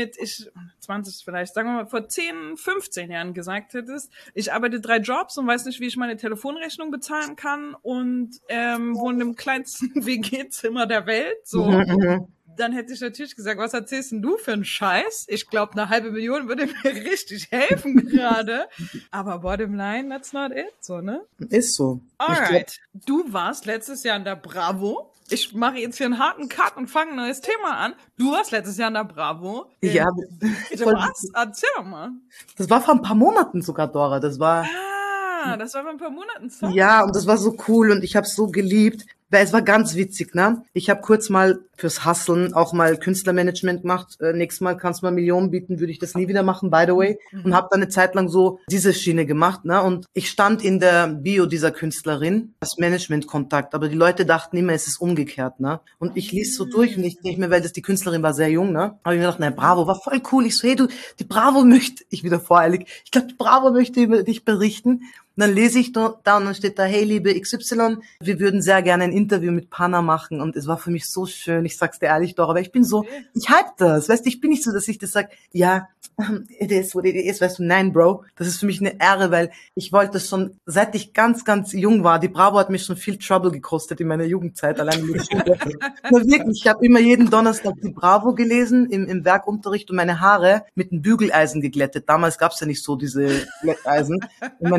20 vielleicht, sagen wir mal, vor 10, 15 Jahren gesagt hättest, ich arbeite 3 Jobs und weiß nicht, wie ich meine Telefonrechnung bezahlen kann und wohne im kleinsten WG-Zimmer der Welt, so. Dann hätte ich natürlich gesagt, was erzählst denn du für einen Scheiß? Ich glaube, eine halbe Million würde mir richtig helfen gerade. Aber bottom line, that's not it, so, ne? Ist so. Alright. Du warst letztes Jahr in der Bravo. Ich mache jetzt hier einen harten Cut und fange ein neues Thema an. Du warst letztes Jahr in der Bravo. Ja. Was? Erzähl doch mal. Das war vor ein paar Monaten sogar, Dora. Das war vor ein paar Monaten. Sorry. Ja, und das war so cool und ich habe es so geliebt. Weil es war ganz witzig, ne? Ich habe kurz mal fürs Hustlen auch mal Künstlermanagement gemacht. Nächstes Mal kannst du mal Millionen bieten, würde ich das nie wieder machen, by the way. Und habe dann eine Zeit lang so diese Schiene gemacht, ne? Und ich stand in der Bio dieser Künstlerin, das Management-Kontakt, aber die Leute dachten immer, es ist umgekehrt, ne? Und ich lies so durch und ich denke mir, weil die Künstlerin war sehr jung, ne? Habe ich mir gedacht, na, Bravo, war voll cool. Ich so, hey, die Bravo möchte, ich wieder voreilig, ich glaube, die Bravo möchte über dich berichten. Und dann lese ich da und dann steht da, hey, liebe XY, wir würden sehr gerne ein Interview mit Panna machen und es war für mich so schön, ich sag's dir ehrlich doch, aber ich bin so, ich hype das, weißt du, ich bin nicht so, dass ich das sag, ja, it is what it is, weißt du, nein, Bro, das ist für mich eine Ehre, weil ich wollte das schon, seit ich ganz, ganz jung war, die Bravo hat mich schon viel Trouble gekostet in meiner Jugendzeit, allein mit der Schule. Na, wirklich, ich habe immer jeden Donnerstag die Bravo gelesen im Werkunterricht und meine Haare mit einem Bügeleisen geglättet. Damals gab's ja nicht so diese Glätteisen und meine Arme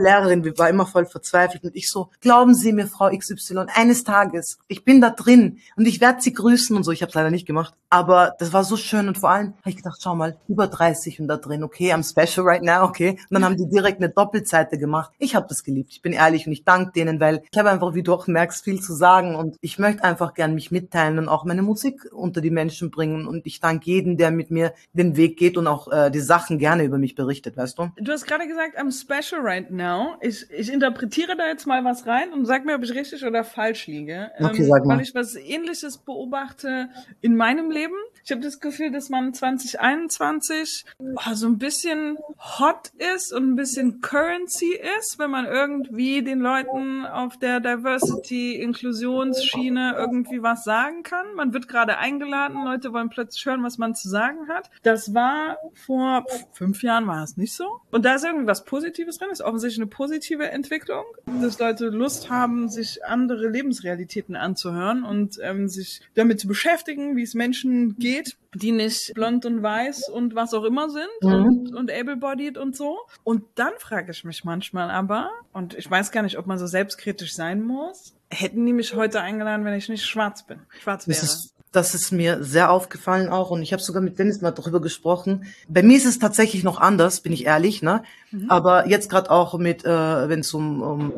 Lehrerin, wir war immer voll verzweifelt und ich so, glauben Sie mir, Frau XY, eines Tages, ich bin da drin und ich werde Sie grüßen und so. Ich habe es leider nicht gemacht, aber das war so schön und vor allem habe ich gedacht, schau mal, über 30 und da drin, okay, I'm special right now, okay. Und dann haben die direkt eine Doppelseite gemacht. Ich habe das geliebt, ich bin ehrlich und ich danke denen, weil ich habe einfach, wie du auch merkst, viel zu sagen und ich möchte einfach gern mich mitteilen und auch meine Musik unter die Menschen bringen und ich danke jedem, der mit mir den Weg geht und auch die Sachen gerne über mich berichtet, weißt du? Du hast gerade gesagt, I'm special right now. Ich interpretiere da jetzt mal was rein und sag mir, ob ich richtig oder falsch liege. Okay, sag mal. Weil ich was Ähnliches beobachte in meinem Leben. Ich habe das Gefühl, dass man 2021 so ein bisschen hot ist und ein bisschen Currency ist, wenn man irgendwie den Leuten auf der Diversity-Inklusionsschiene irgendwie was sagen kann. Man wird gerade eingeladen, Leute wollen plötzlich hören, was man zu sagen hat. Das war vor 5 Jahren war es nicht so. Und da ist irgendwie was Positives drin, ist offensichtlich eine positive Entwicklung, dass Leute Lust haben, sich andere Lebensrealitäten anzuhören und sich damit zu beschäftigen, wie es Menschen geht, die nicht blond und weiß und was auch immer sind und able-bodied und so. Und dann frage ich mich manchmal aber, und ich weiß gar nicht, ob man so selbstkritisch sein muss, hätten die mich heute eingeladen, wenn ich nicht schwarz wäre. Das ist mir sehr aufgefallen auch und ich habe sogar mit Dennis mal darüber gesprochen. Bei mir ist es tatsächlich noch anders, bin ich ehrlich, ne? Aber jetzt gerade auch mit, wenn es um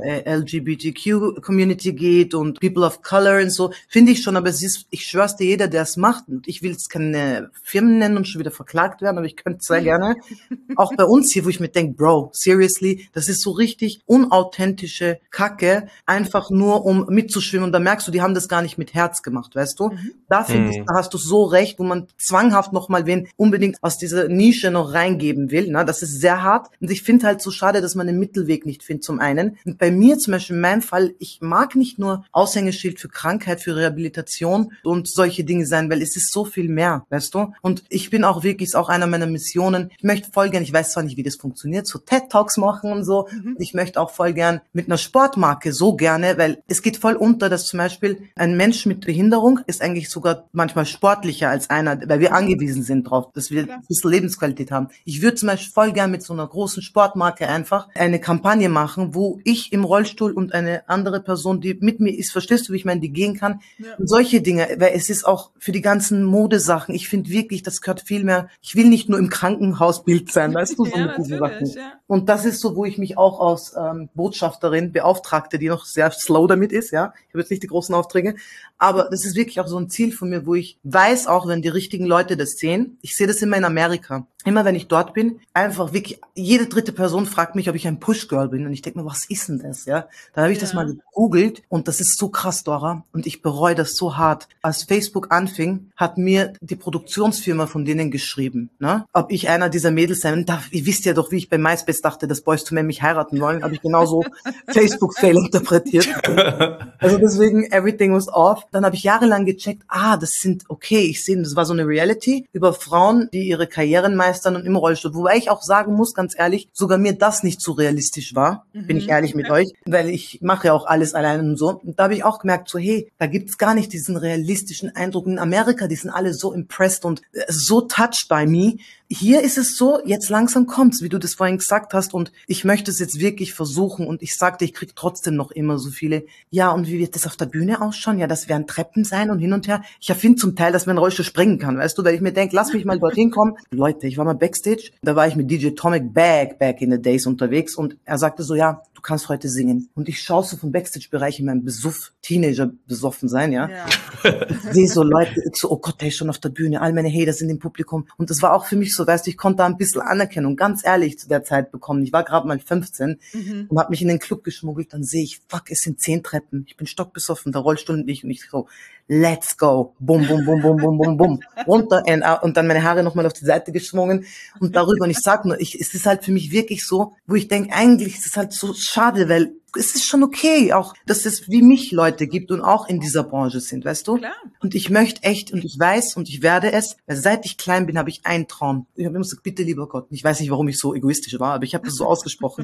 LGBTQ-Community geht und People of Color und so, finde ich schon, aber es ist, ich schwör's dir, jeder, der es macht, und ich will jetzt keine Firmen nennen und schon wieder verklagt werden, aber ich könnte sehr gerne, auch bei uns hier, wo ich mir denke, Bro, seriously, das ist so richtig unauthentische Kacke, einfach nur um mitzuschwimmen und da merkst du, die haben das gar nicht mit Herz gemacht, weißt du? Da finde ich, da hast du so recht, wo man zwanghaft nochmal wen unbedingt aus dieser Nische noch reingeben will, ne? Das ist sehr hart und ich finde halt so schade, dass man den Mittelweg nicht findet zum einen. Und bei mir zum Beispiel in meinem Fall, ich mag nicht nur Aushängeschild für Krankheit, für Rehabilitation und solche Dinge sein, weil es ist so viel mehr, weißt du? Und ich bin auch wirklich, ist auch einer meiner Missionen, ich möchte voll gern, ich weiß zwar nicht, wie das funktioniert, so TED-Talks machen und so, ich möchte auch voll gern mit einer Sportmarke so gerne, weil es geht voll unter, dass zum Beispiel ein Mensch mit Behinderung ist eigentlich sogar manchmal sportlicher als einer, weil wir angewiesen sind drauf, dass wir ein bisschen Lebensqualität haben. Ich würde zum Beispiel voll gern mit so einer großen Sportmarke einfach eine Kampagne machen, wo ich im Rollstuhl und eine andere Person, die mit mir ist, verstehst du, wie ich meine, die gehen kann, und solche Dinge, weil es ist auch für die ganzen Modesachen, ich finde wirklich, das gehört viel mehr, ich will nicht nur im Krankenhausbild sein, weißt du, so mit diesen Sachen. Ja. Und das ist so, wo ich mich auch als Botschafterin beauftragte, die noch sehr slow damit ist, ja, ich habe jetzt nicht die großen Aufträge, aber das ist wirklich auch so ein Ziel von mir, wo ich weiß, auch wenn die richtigen Leute das sehen, ich sehe das immer in Amerika, immer wenn ich dort bin, einfach wirklich, jede dritte Person fragt mich, ob ich ein Push-Girl bin und ich denke mir, was ist denn das, ja? Dann habe ich das mal gegoogelt und das ist so krass, Dora, und ich bereue das so hart. Als Facebook anfing, hat mir die Produktionsfirma von denen geschrieben, ne? Ob ich einer dieser Mädels sein darf. Ihr wisst ja doch, wie ich bei MySpace dachte, dass Boyz II Men mich heiraten wollen, habe ich genauso Facebook-Fail interpretiert. Also deswegen, everything was off. Dann habe ich jahrelang gecheckt, das sind, okay, ich sehe, das war so eine Reality über Frauen, die ihre Karrieren meistern und im Rollstuhl. Wobei ich auch sagen muss, ganz ehrlich, sogar mir das nicht so realistisch war, bin ich ehrlich mit euch, weil ich mache ja auch alles allein und so. Und da habe ich auch gemerkt, so hey, da gibt's gar nicht diesen realistischen Eindruck. In Amerika, die sind alle so impressed und so touched by me. Hier ist es so, jetzt langsam kommt's, wie du das vorhin gesagt hast, und ich möchte es jetzt wirklich versuchen und ich sagte, ich krieg trotzdem noch immer so viele, ja, und wie wird das auf der Bühne ausschauen? Ja, das werden Treppen sein und hin und her. Ich erfinde zum Teil, dass man einen Rollstuhl springen kann, weißt du, weil ich mir denke, lass mich mal dorthin kommen. Leute, ich war mal Backstage, da war ich mit DJ Tomic back in the days unterwegs und er sagte so, ja, du kannst heute singen. Und ich schaue so vom Backstage-Bereich in meinem Teenager besoffen sein, ja. Sehe so Leute, so, oh Gott, der ist schon auf der Bühne, all meine Haters sind im Publikum. Und das war auch für mich so, weißt du, ich konnte da ein bisschen Anerkennung, ganz ehrlich, zu der Zeit bekommen. Ich war gerade mal 15 und habe mich in den Club geschmuggelt, dann sehe ich, fuck, es sind 10 Treppen. Ich bin stockbesoffen, der Rollstuhl und ich so, let's go. Bum, bum, bum, bum, bum, bum, bum. Runter und dann meine Haare nochmal auf die Seite geschwungen und darüber. Und ich sag nur, es ist halt für mich wirklich so, wo ich denke, eigentlich ist es halt so schade, weil es ist schon okay, auch, dass es wie mich Leute gibt und auch in dieser Branche sind, weißt du? Klar. Und ich möchte echt, und ich weiß, und ich werde es, weil seit ich klein bin, habe ich einen Traum. Ich habe immer gesagt, bitte, lieber Gott, ich weiß nicht, warum ich so egoistisch war, aber ich habe das so ausgesprochen.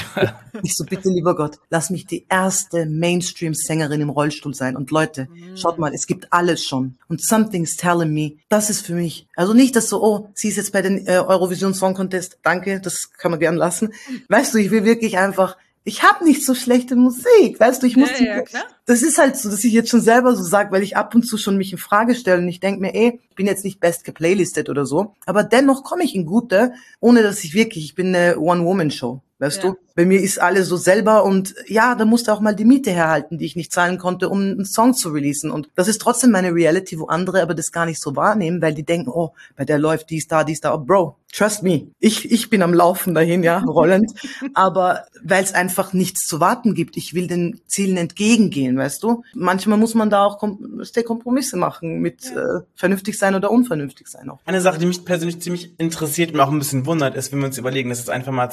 Ich so, bitte, lieber Gott, lass mich die erste Mainstream-Sängerin im Rollstuhl sein. Und Leute, schaut mal, es gibt alles schon. Und something's telling me, das ist für mich. Also nicht, dass so, oh, sie ist jetzt bei den Eurovision Song Contest, danke, das kann man gern lassen. Weißt du, ich will wirklich einfach ich habe nicht so schlechte Musik, weißt du, ich muss klar. das ist halt so, dass ich jetzt schon selber so sage, weil ich ab und zu schon mich in Frage stelle und ich denke mir, ich bin jetzt nicht best geplaylistet oder so, aber dennoch komme ich in gute, ohne dass ich bin eine One-Woman-Show. Weißt du, bei mir ist alles so selber und ja, da musste auch mal die Miete herhalten, die ich nicht zahlen konnte, um einen Song zu releasen. Und das ist trotzdem meine Reality, wo andere aber das gar nicht so wahrnehmen, weil die denken, oh, bei der läuft dies da. Oh, Bro, trust me, ich bin am Laufen dahin, ja, rollend. Aber weil es einfach nichts zu warten gibt, ich will den Zielen entgegengehen, weißt du. Manchmal muss man da auch Kompromisse machen mit vernünftig sein oder unvernünftig sein auch. Eine Sache, die mich persönlich ziemlich interessiert und mir auch ein bisschen wundert, ist, wenn wir uns überlegen, dass es einfach mal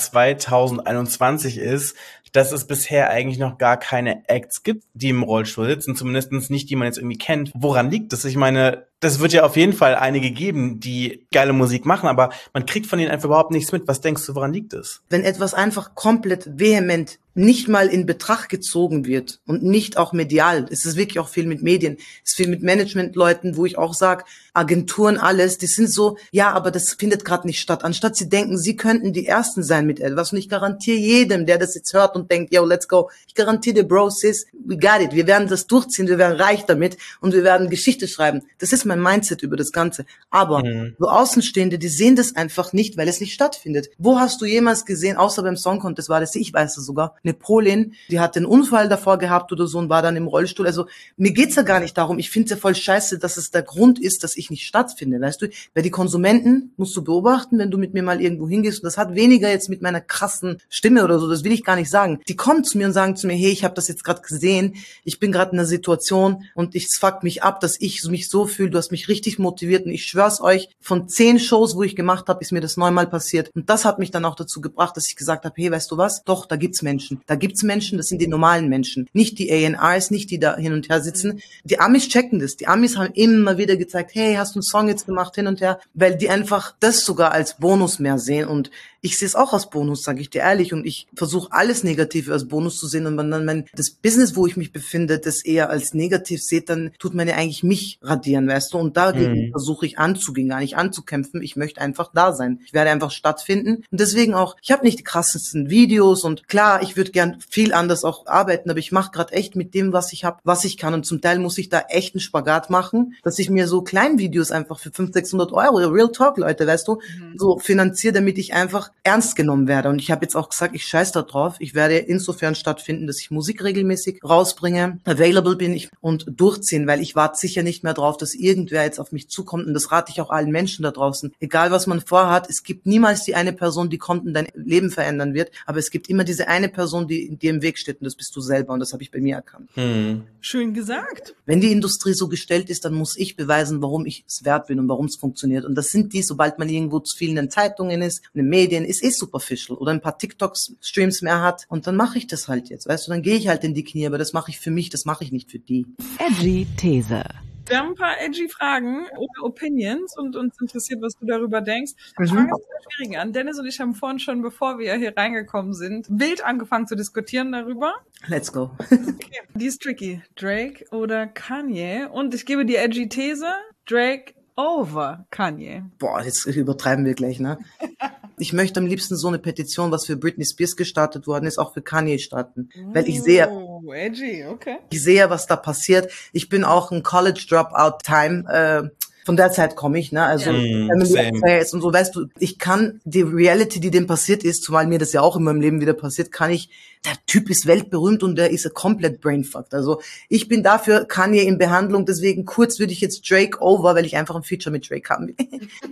2021 ist, dass es bisher eigentlich noch gar keine Acts gibt, die im Rollstuhl sitzen, zumindest nicht, die man jetzt irgendwie kennt. Woran liegt das? Ich meine, das wird ja auf jeden Fall einige geben, die geile Musik machen, aber man kriegt von denen einfach überhaupt nichts mit. Was denkst du, woran liegt es? Wenn etwas einfach komplett vehement nicht mal in Betracht gezogen wird und nicht auch medial, es ist wirklich auch viel mit Medien, es ist viel mit Managementleuten, wo ich auch sage, Agenturen, alles, die sind so, ja, aber das findet gerade nicht statt. Anstatt sie denken, sie könnten die Ersten sein mit etwas und ich garantiere jedem, der das jetzt hört und denkt, yo, let's go, ich garantiere dir, Bro, sis, we got it, wir werden das durchziehen, wir werden reich damit und wir werden Geschichte schreiben. Das ist mein Mindset über das Ganze. Aber so Außenstehende, die sehen das einfach nicht, weil es nicht stattfindet. Wo hast du jemals gesehen, außer beim Song Contest war das, ich weiß es sogar, eine Polin, die hat einen Unfall davor gehabt oder so und war dann im Rollstuhl. Also mir geht's ja gar nicht darum. Ich finde es ja voll scheiße, dass es der Grund ist, dass ich nicht stattfinde, weißt du? Weil die Konsumenten musst du beobachten, wenn du mit mir mal irgendwo hingehst. Und das hat weniger jetzt mit meiner krassen Stimme oder so, das will ich gar nicht sagen. Die kommen zu mir und sagen zu mir, hey, ich habe das jetzt gerade gesehen, ich bin gerade in einer Situation und es fuckt mich ab, dass ich mich so fühle, du hast mich richtig motiviert und ich schwör's euch, von 10 Shows, wo ich gemacht habe, ist mir das 9-mal passiert. Und das hat mich dann auch dazu gebracht, dass ich gesagt habe, hey, weißt du was? Doch, da gibt's Menschen. Da gibt's Menschen, das sind die normalen Menschen. Nicht die A&Rs, nicht die da hin und her sitzen. Die Amis checken das. Die Amis haben immer wieder gezeigt, hey, hast du einen Song jetzt gemacht, hin und her, weil die einfach das sogar als Bonus mehr sehen und ich sehe es auch als Bonus, sage ich dir ehrlich, und ich versuche alles Negative als Bonus zu sehen und wenn dann das Business, wo ich mich befinde, das eher als negativ seht, dann tut man ja eigentlich mich radieren, weißt du, und dagegen versuche ich anzugehen, gar nicht anzukämpfen, ich möchte einfach da sein. Ich werde einfach stattfinden und deswegen auch, ich habe nicht die krassesten Videos und klar, ich würde gern viel anders auch arbeiten, aber ich mache gerade echt mit dem, was ich habe, was ich kann und zum Teil muss ich da echt einen Spagat machen, dass ich mir so Kleinvideos einfach für 500-600 Euro, Real Talk, Leute, weißt du, so finanziere, damit ich einfach ernst genommen werde. Und ich habe jetzt auch gesagt, ich scheiß da drauf. Ich werde insofern stattfinden, dass ich Musik regelmäßig rausbringe, available bin ich und durchziehen, weil ich warte sicher nicht mehr drauf, dass irgendwer jetzt auf mich zukommt. Und das rate ich auch allen Menschen da draußen. Egal, was man vorhat, es gibt niemals die eine Person, die kommt und dein Leben verändern wird. Aber es gibt immer diese eine Person, die dir im Weg steht. Und das bist du selber. Und das habe ich bei mir erkannt. Schön gesagt. Wenn die Industrie so gestellt ist, dann muss ich beweisen, warum ich es wert bin und warum es funktioniert. Und das sind die, sobald man irgendwo zu viel in den Zeitungen ist, in den Medien, ist superficial oder ein paar TikTok-Streams mehr hat. Und dann mache ich das halt jetzt, weißt du, dann gehe ich halt in die Knie, aber das mache ich für mich, das mache ich nicht für die. Edgy These. Wir haben ein paar edgy Fragen oder Opinions und uns interessiert, was du darüber denkst. Ich fange jetzt mit der schwierigen an. Dennis und ich haben vorhin schon, bevor wir hier reingekommen sind, wild angefangen zu diskutieren darüber. Let's go. Okay. Die ist tricky. Drake oder Kanye? Und ich gebe die edgy These, Drake over Kanye. Boah, jetzt übertreiben wir gleich, ne? Ich möchte am liebsten so eine Petition, was für Britney Spears gestartet worden ist, auch für Kanye starten. Weil ich sehe, edgy, okay. ich sehe, was da passiert. Ich bin auch ein College Dropout Time, von der Zeit komme ich, ne, also Family Affairs und so, weißt du, ich kann die Reality, die dem passiert ist, zumal mir das ja auch in meinem Leben wieder passiert, der Typ ist weltberühmt und der ist komplett brainfucked, also ich bin dafür Kanye in Behandlung, deswegen kurz würde ich jetzt Drake over, weil ich einfach ein Feature mit Drake haben will.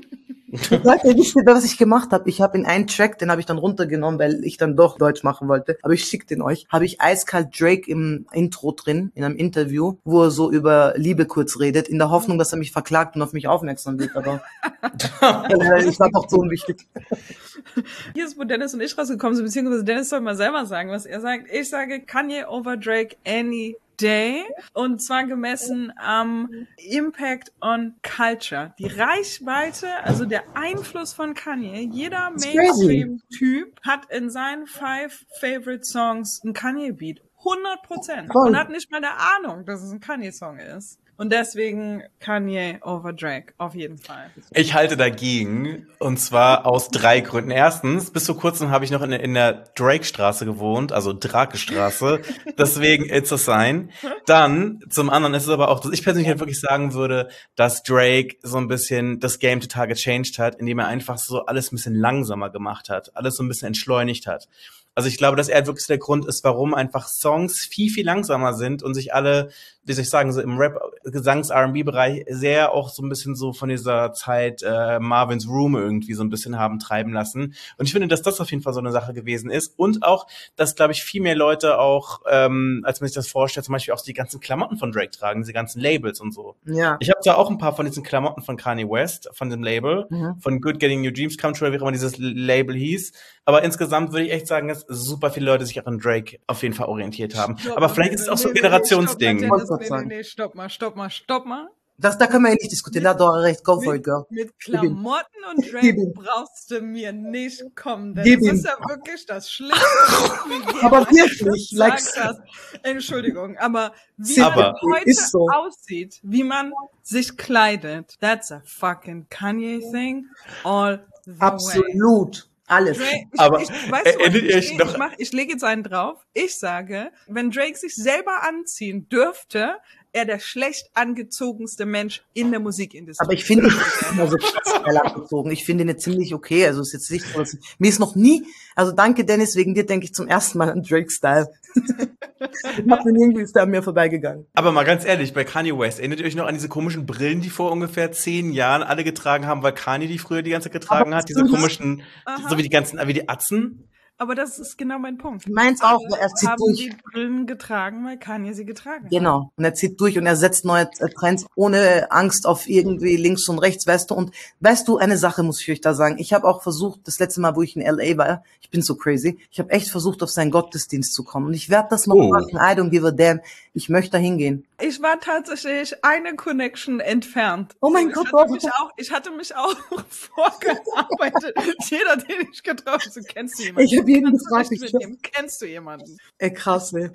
Wisst ihr, was ich gemacht habe? Ich habe in einen Track, den habe ich dann runtergenommen, weil ich dann doch Deutsch machen wollte, aber ich schicke den euch, habe ich eiskalt Drake im Intro drin, in einem Interview, wo er so über Liebe kurz redet, in der Hoffnung, dass er mich verklagt und auf mich aufmerksam wird, aber ich war doch so unwichtig. Hier ist, wo Dennis und ich rausgekommen sind, beziehungsweise Dennis soll mal selber sagen, was er sagt. Ich sage Kanye over Drake any day und zwar gemessen am Impact on Culture. Die Reichweite, also der Einfluss von Kanye, jeder Mainstream-Typ hat in seinen 5 Favorite Songs einen Kanye-Beat. 100%. Und hat nicht mal eine Ahnung, dass es ein Kanye-Song ist. Und deswegen Kanye over Drake, auf jeden Fall. Ich halte dagegen, und zwar aus 3 Gründen. Erstens, bis vor kurzem habe ich noch in der Drake-Straße gewohnt, also Drake-Straße. Deswegen it's a sign. Dann, zum anderen ist es aber auch, dass ich persönlich halt wirklich sagen würde, dass Drake so ein bisschen das Game total gechanged hat, indem er einfach so alles ein bisschen langsamer gemacht hat, alles so ein bisschen entschleunigt hat. Also ich glaube, dass er wirklich der Grund ist, warum einfach Songs viel, viel langsamer sind und sich alle, wie soll ich sagen, so im Rap, Gesangs-R&B-Bereich sehr auch so ein bisschen so von dieser Zeit Marvin's Room irgendwie so ein bisschen haben treiben lassen. Und ich finde, dass das auf jeden Fall so eine Sache gewesen ist. Und auch, dass, glaube ich, viel mehr Leute auch, als man sich das vorstellt, zum Beispiel auch die ganzen Klamotten von Drake tragen, diese ganzen Labels und so. Ja. Ich habe zwar auch ein paar von diesen Klamotten von Kanye West, von dem Label, von Good Getting Your Dreams Come True, wie auch immer dieses Label hieß. Aber insgesamt würde ich echt sagen, dass super viele Leute sich auch an Drake auf jeden Fall orientiert haben. Aber vielleicht ist es auch so ein Generationsding. Nee, stopp mal. Da können wir ja nicht diskutieren, da hat doch recht, go for it, girl. Mit Klamotten und Drake brauchst du mir nicht kommen, denn das ist ja wirklich das Schlimmste, was mir Aber jemand wirklich, gesagt like, hat. Entschuldigung, aber wie man heute ist so. aussieht, wie man sich kleidet, that's a fucking Kanye thing all the way. Absolut. Alles. Drake, Aber weißt du, ich lege jetzt einen drauf. Ich sage, wenn Drake sich selber anziehen dürfte, er der schlecht angezogenste Mensch in der Musikindustrie. Aber ich finde ihn immer so krass geil angezogen. Ich finde ihn jetzt ziemlich okay. Also ist jetzt nicht so, dass mir ist noch nie, also danke Dennis, wegen dir denke ich zum ersten Mal an Drake-Style. Irgendwie ist der an mir vorbeigegangen. Aber mal ganz ehrlich, bei Kanye West, erinnert ihr euch noch an diese komischen Brillen, die vor ungefähr 10 Jahren alle getragen haben, weil Kanye die früher die ganze Zeit getragen hat? Diese komischen, so wie die Atzen? Aber das ist genau mein Punkt. Meins auch, weil er zieht haben durch. die Brillen getragen, weil Kanye sie getragen hat. Genau. Und er zieht durch und er setzt neue Trends ohne Angst auf irgendwie links und rechts, weißt du. Und weißt du, eine Sache muss ich euch da sagen. Ich habe auch versucht, das letzte Mal, wo ich in L.A. war, ich bin so crazy, ich habe echt versucht, auf seinen Gottesdienst zu kommen. Und ich werde das noch machen. I don't give a damn. Ich möchte da hingehen. Ich war tatsächlich eine Connection entfernt. Oh mein Gott. Ich hatte mich auch vorgearbeitet. Jeder, den ich getroffen habe, so, kennst du jemanden? Ich habe jeden gefragt. Kennst du jemanden? Krass, ne?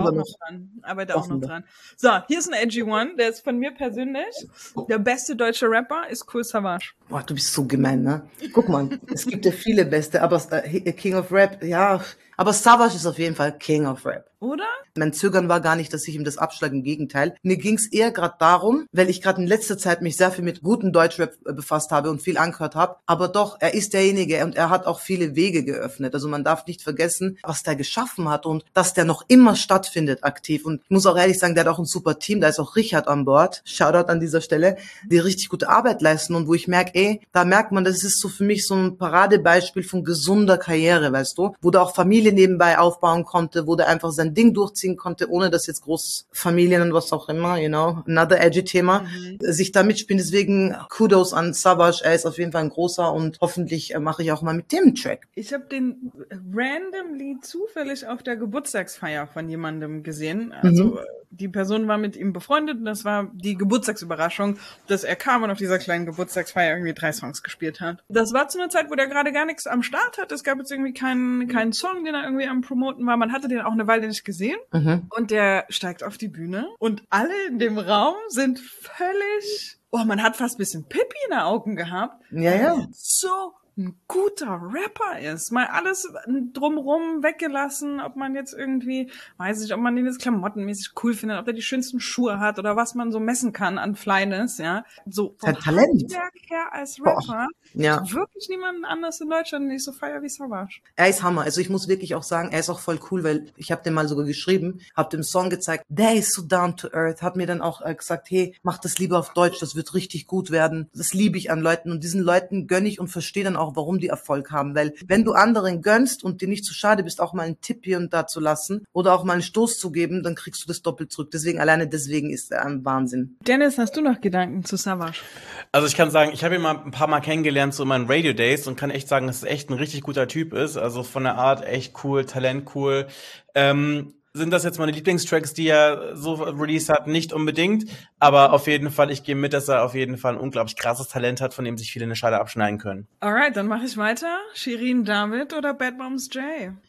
Arbeite auch noch dran. So, hier ist ein edgy one. Der ist von mir persönlich. Der beste deutsche Rapper ist Kool Savas. Boah, du bist so gemein, ne? Guck mal, es gibt ja viele Beste, aber King of Rap, ja. Aber Savas ist auf jeden Fall King of Rap. Oder? Mein Zögern war gar nicht, dass ich ihm das abschlage, im Gegenteil. Mir ging es eher gerade darum, weil ich gerade in letzter Zeit mich sehr viel mit gutem Deutschrap befasst habe und viel angehört habe. Aber doch, er ist derjenige und er hat auch viele Wege geöffnet. Also man darf nicht vergessen, was der geschaffen hat und dass der noch immer stattfindet aktiv. Und ich muss auch ehrlich sagen, der hat auch ein super Team. Da ist auch Richard an Bord. Shoutout an dieser Stelle, die richtig gute Arbeit leisten und wo ich merke, da merkt man, das ist so für mich so ein Paradebeispiel von gesunder Karriere, weißt du, wo der auch Familie nebenbei aufbauen konnte, wo der einfach sein Ding durchziehen konnte, ohne dass jetzt groß Familien und was auch immer, you know, another edgy Thema, sich da mitspielen. Deswegen Kudos an Savas, er ist auf jeden Fall ein großer und hoffentlich mache ich auch mal mit dem einen Track. Ich habe den randomly zufällig auf der Geburtstagsfeier von jemandem gesehen. Also die Person war mit ihm befreundet und das war die Geburtstagsüberraschung, dass er kam und auf dieser kleinen Geburtstagsfeier irgendwie 3 Songs gespielt hat. Das war zu einer Zeit, wo der gerade gar nichts am Start hat. Es gab jetzt irgendwie keinen Song, den er irgendwie am Promoten war. Man hatte den auch eine Weile nicht gesehen. Und der steigt auf die Bühne und alle in dem Raum sind völlig, man hat fast ein bisschen Pipi in den Augen gehabt. Ja. So ein guter Rapper ist. Mal alles drumrum weggelassen, ob man jetzt irgendwie, weiß nicht, ob man den jetzt klamottenmäßig cool findet, ob der die schönsten Schuhe hat oder was man so messen kann an Flyness, ja. So vom Talent. Handwerk her als Rapper. Ja. Wirklich niemanden anders in Deutschland, den ich so feier wie Savas. Er ist Hammer. Also ich muss wirklich auch sagen, er ist auch voll cool, weil ich habe dem mal sogar geschrieben, habe dem Song gezeigt, der ist so down to earth, hat mir dann auch gesagt, hey, mach das lieber auf Deutsch, das wird richtig gut werden. Das liebe ich an Leuten und diesen Leuten gönne ich und verstehe dann auch, warum die Erfolg haben. Weil wenn du anderen gönnst und dir nicht zu schade bist, auch mal einen Tipp hier und da zu lassen oder auch mal einen Stoß zu geben, dann kriegst du das doppelt zurück. Deswegen ist er ein Wahnsinn. Dennis, hast du noch Gedanken zu Savas? Also ich kann sagen, ich habe ihn mal ein paar Mal kennengelernt, so in meinen Radio Days und kann echt sagen, dass es echt ein richtig guter Typ ist. Also von der Art echt cool, Talent cool. Sind das jetzt meine Lieblingstracks, die er so released hat? Nicht unbedingt, aber auf jeden Fall, ich gehe mit, dass er auf jeden Fall ein unglaublich krasses Talent hat, von dem sich viele eine Scheibe abschneiden können. Alright, dann mache ich weiter. Shirin David oder Bad Moms J?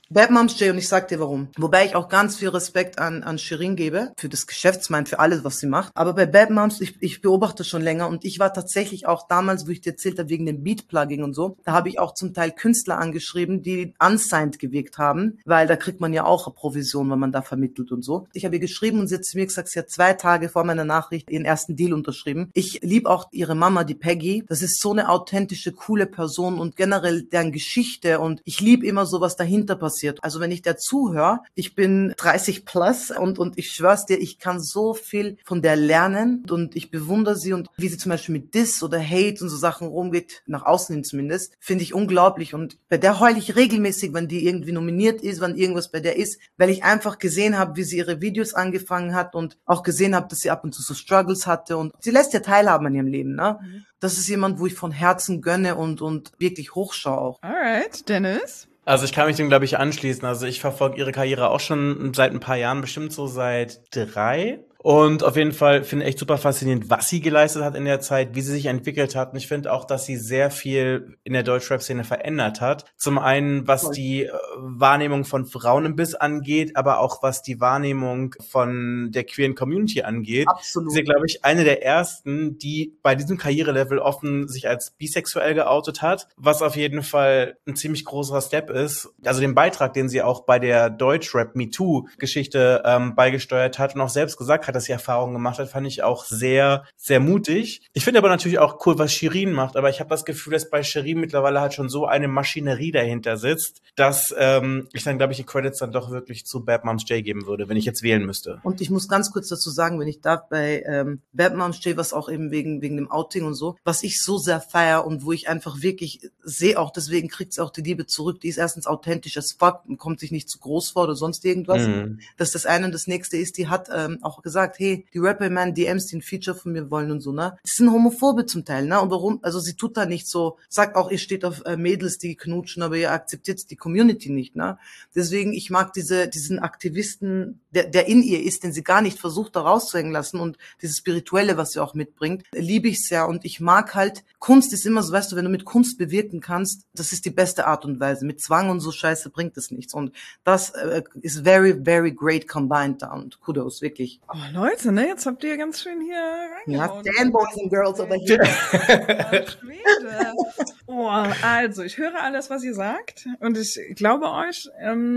Bad Moms J, und ich sag dir warum. Wobei ich auch ganz viel Respekt an Shirin gebe, für das Geschäftsmind, für alles, was sie macht. Aber bei Bad Moms, ich beobachte schon länger und ich war tatsächlich auch damals, wo ich dir erzählt habe, wegen dem Beat-Plugin und so, da habe ich auch zum Teil Künstler angeschrieben, die unsigned gewirkt haben, weil da kriegt man ja auch eine Provision, wenn man da vermittelt und so. Ich habe ihr geschrieben und sie hat zu mir gesagt, sie hat 2 Tage vor meiner Nachricht ihren ersten Deal unterschrieben. Ich liebe auch ihre Mama, die Peggy. Das ist so eine authentische, coole Person und generell deren Geschichte und ich liebe immer so, was dahinter passiert. Also wenn ich der zuhöre, ich bin 30 plus und ich schwör's dir, ich kann so viel von der lernen und ich bewundere sie und wie sie zum Beispiel mit Diss oder Hate und so Sachen rumgeht, nach außen hin zumindest, finde ich unglaublich und bei der heule ich regelmäßig, wenn die irgendwie nominiert ist, wenn irgendwas bei der ist, weil ich einfach gesehen habe, wie sie ihre Videos angefangen hat und auch gesehen habe, dass sie ab und zu so Struggles hatte und sie lässt ja teilhaben an ihrem Leben, ne? Das ist jemand, wo ich von Herzen gönne und wirklich hochschaue auch. Alright, Dennis? Also ich kann mich dem, glaube ich, anschließen. Also ich verfolge ihre Karriere auch schon seit ein paar Jahren, bestimmt so seit 3. Und auf jeden Fall finde ich echt super faszinierend, was sie geleistet hat in der Zeit, wie sie sich entwickelt hat. Und ich finde auch, dass sie sehr viel in der Deutschrap-Szene verändert hat. Zum einen, was die Wahrnehmung von Frauen im Biss angeht, aber auch was die Wahrnehmung von der queeren Community angeht. Absolut. Sie ist, glaube ich, eine der ersten, die bei diesem Karrierelevel offen sich als bisexuell geoutet hat, was auf jeden Fall ein ziemlich großer Step ist. Also den Beitrag, den sie auch bei der Deutschrap-MeToo-Geschichte beigesteuert hat und auch selbst gesagt hat, dass sie Erfahrungen gemacht hat, fand ich auch sehr, sehr mutig. Ich finde aber natürlich auch cool, was Shirin macht, aber ich habe das Gefühl, dass bei Shirin mittlerweile halt schon so eine Maschinerie dahinter sitzt, dass ich dann, glaube ich, die Credits dann doch wirklich zu Bad Moms J geben würde, wenn ich jetzt wählen müsste. Und ich muss ganz kurz dazu sagen, wenn ich darf, bei Bad Moms J, was auch eben wegen dem Outing und so, was ich so sehr feier und wo ich einfach wirklich sehe auch, deswegen kriegt sie auch die Liebe zurück, die ist erstens authentisch as fuck, kommt sich nicht zu groß vor oder sonst irgendwas. Das ist das eine und das nächste ist, die hat auch gesagt, hey, die Rapper, man, DMs, die ein Feature von mir wollen und so, ne? Die sind homophobe zum Teil, ne? Und warum? Also sie tut da nicht so, sagt auch, ihr steht auf Mädels, die knutschen, aber ihr akzeptiert die Community nicht, ne? Deswegen, ich mag diesen Aktivisten, der in ihr ist, den sie gar nicht versucht, da rauszuhängen lassen und dieses Spirituelle, was sie auch mitbringt, liebe ich sehr und ich mag halt, Kunst ist immer so, weißt du, wenn du mit Kunst bewirken kannst, das ist die beste Art und Weise. Mit Zwang und so Scheiße bringt es nichts und das ist very, very great combined da und Kudos, wirklich. Oh, Leute, ne, jetzt habt ihr ganz schön hier Ja, reingehauen. stand boys and girls over here. Oh, also, ich höre alles, was ihr sagt und ich glaube euch,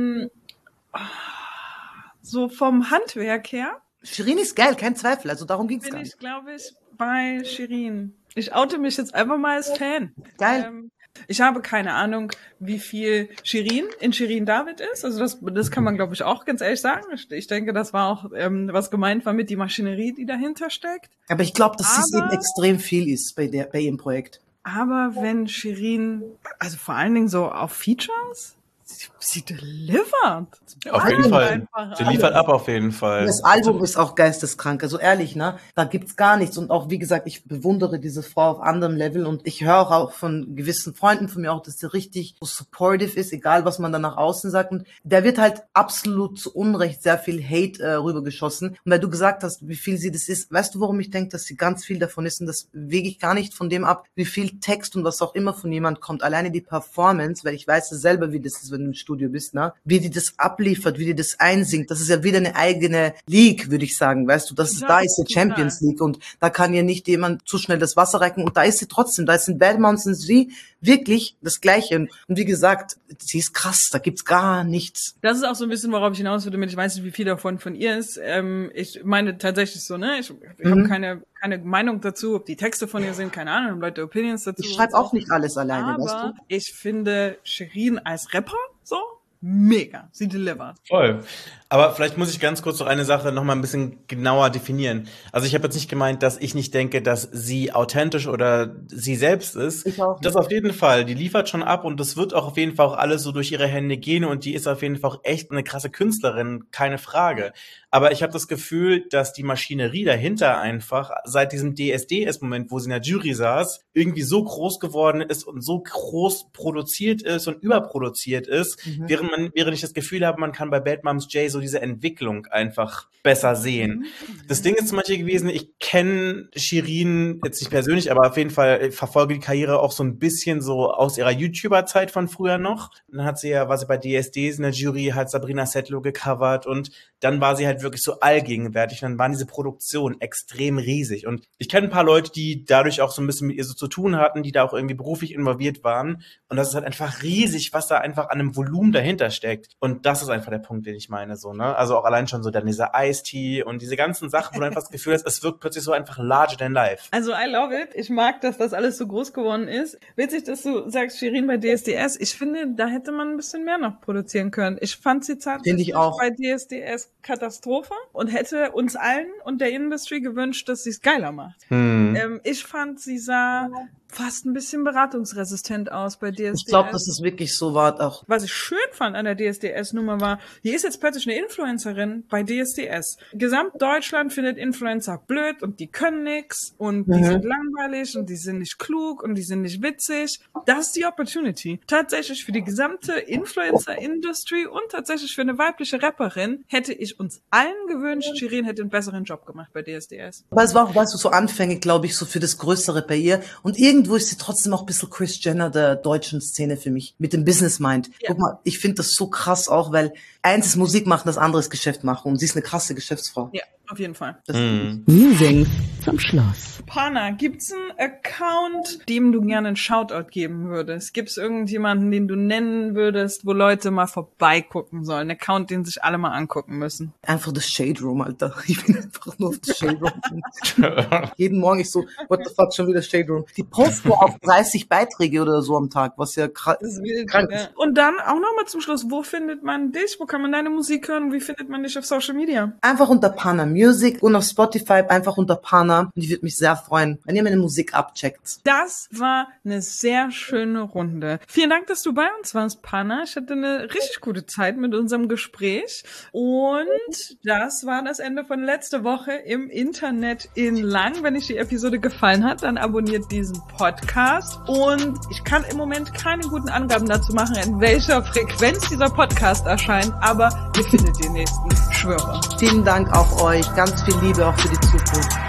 so vom Handwerk her Shirin ist geil, kein Zweifel, also darum ging's bin gar nicht. ich, glaube ich, bei Shirin. Ich oute mich jetzt einfach mal als Fan. Geil. Ich habe keine Ahnung, wie viel Shirin in Shirin David ist. Also das kann man, glaube ich, auch ganz ehrlich sagen. Ich denke, das war auch, was gemeint war mit die Maschinerie, die dahinter steckt. Aber ich glaube, dass es eben extrem viel ist bei ihrem Projekt. Aber wenn Shirin, also vor allen Dingen so auf Features, sie delivert. Auf jeden Fall. Sie liefert ab auf jeden Fall. Das Album ist auch geisteskrank, also ehrlich, ne? Da gibt's gar nichts und auch, wie gesagt, ich bewundere diese Frau auf anderem Level und ich höre auch von gewissen Freunden von mir auch, dass sie richtig so supportive ist, egal was man da nach außen sagt und der wird halt absolut zu Unrecht sehr viel Hate rübergeschossen und weil du gesagt hast, wie viel sie das ist, weißt du, warum ich denke, dass sie ganz viel davon ist und das wege ich gar nicht von dem ab, wie viel Text und was auch immer von jemand kommt, alleine die Performance, weil ich weiß ja selber, wie das ist, wenn du im Studio bist, ne? Wie die das abliefert, wie die das einsingt, das ist ja wieder eine eigene League, würde ich sagen, weißt du, da ist die Champions League und da kann ja nicht jemand zu schnell das Wasser reichen und da ist sie trotzdem, da ist in Bad Moms sie wirklich das Gleiche und wie gesagt, sie ist krass, da gibt's gar nichts. Das ist auch so ein bisschen, worauf ich hinaus würde, mit ich weiß nicht, wie viel davon von ihr ist. Ich meine tatsächlich so, ne, ich habe keine Meinung dazu, ob die Texte von ihr sind, keine Ahnung, haben Leute Opinions dazu. Ich schreibe auch nicht alles alleine, aber weißt du? ich finde Shirin als Rapper so mega. Sie delivert. Voll. Aber vielleicht muss ich ganz kurz noch eine Sache noch mal ein bisschen genauer definieren. Also ich habe jetzt nicht gemeint, dass ich nicht denke, dass sie authentisch oder sie selbst ist. Ich auch nicht. Das auf jeden Fall. Die liefert schon ab und das wird auch auf jeden Fall auch alles so durch ihre Hände gehen und die ist auf jeden Fall auch echt eine krasse Künstlerin, keine Frage. Aber ich habe das Gefühl, dass die Maschinerie dahinter einfach seit diesem DSDS-Moment, wo sie in der Jury saß, irgendwie so groß geworden ist und so groß produziert ist und überproduziert ist, während ich das Gefühl habe, man kann bei Bad Moms J so so diese Entwicklung einfach besser sehen. Das Ding ist zum Beispiel gewesen, ich kenne Shirin jetzt nicht persönlich, aber auf jeden Fall verfolge die Karriere auch so ein bisschen so aus ihrer YouTuber-Zeit von früher noch. Dann war sie bei DSDs in der Jury, hat Sabrina Settler gecovert und dann war sie halt wirklich so allgegenwärtig. Und dann waren diese Produktionen extrem riesig. Und ich kenne ein paar Leute, die dadurch auch so ein bisschen mit ihr so zu tun hatten, die da auch irgendwie beruflich involviert waren. Und das ist halt einfach riesig, was da einfach an einem Volumen dahinter steckt. Und das ist einfach der Punkt, den ich meine, so, ne? Also auch allein schon so dann dieser Ice-Tea und diese ganzen Sachen, wo du einfach das Gefühl hast, es wirkt plötzlich so einfach larger than life. Also I love it. Ich mag, dass das alles so groß geworden ist. Witzig, dass du sagst, Shirin bei DSDS. Ich finde, da hätte man ein bisschen mehr noch produzieren können. Ich fand sie tatsächlich bei DSDS Katastrophe und hätte uns allen und der Industry gewünscht, dass sie es geiler macht. Ich fand, sie sah fast ein bisschen beratungsresistent aus bei DSDS. Ich glaube, dass es wirklich so war auch. Was ich schön fand an der DSDS-Nummer war, hier ist jetzt plötzlich eine Influencerin bei DSDS. Gesamtdeutschland findet Influencer blöd und die können nix und die sind langweilig und die sind nicht klug und die sind nicht witzig. Das ist die Opportunity. Tatsächlich für die gesamte Influencer-Industry und tatsächlich für eine weibliche Rapperin hätte ich uns allen gewünscht, Shirin hätte einen besseren Job gemacht bei DSDS. Aber es war auch, weißt du, so Anfänge, glaube ich, so für das Größere bei ihr. Und irgendwo ist sie trotzdem auch ein bisschen Kris Jenner der deutschen Szene für mich, mit dem Business Mind. Ja. Guck mal, ich finde das so krass auch, weil eins ist Musik machen, das andere ist Geschäft machen. Und sie ist eine krasse Geschäftsfrau. Ja, auf jeden Fall. Musings zum Schluss. Pana, gibt's einen Account, dem du gerne einen Shoutout geben würdest? Gibt's irgendjemanden, den du nennen würdest, wo Leute mal vorbeigucken sollen? Ein Account, den sich alle mal angucken müssen? Einfach das Shade Room, Alter. Ich bin einfach nur auf das Shade Room. Jeden Morgen ich so, what the fuck, schon wieder Shade Room. Die posten auch 30 Beiträge oder so am Tag, was ja krank ist. Ja. Und dann auch nochmal zum Schluss, wo findet man dich? Wo kann man deine Musik hören? Wie findet man dich auf Social Media? Einfach unter Pana Music und auf Spotify einfach unter Pana. Und ich würde mich sehr freuen, wenn ihr meine Musik abcheckt. Das war eine sehr schöne Runde. Vielen Dank, dass du bei uns warst, Pana. Ich hatte eine richtig gute Zeit mit unserem Gespräch. Und das war das Ende von letzte Woche im Internet in Lang. Wenn euch die Episode gefallen hat, dann abonniert diesen Podcast. Und ich kann im Moment keine guten Angaben dazu machen, in welcher Frequenz dieser Podcast erscheint. Aber ihr findet den nächsten, schwöre. Vielen Dank auch euch. Ganz viel Liebe auch für die Zukunft.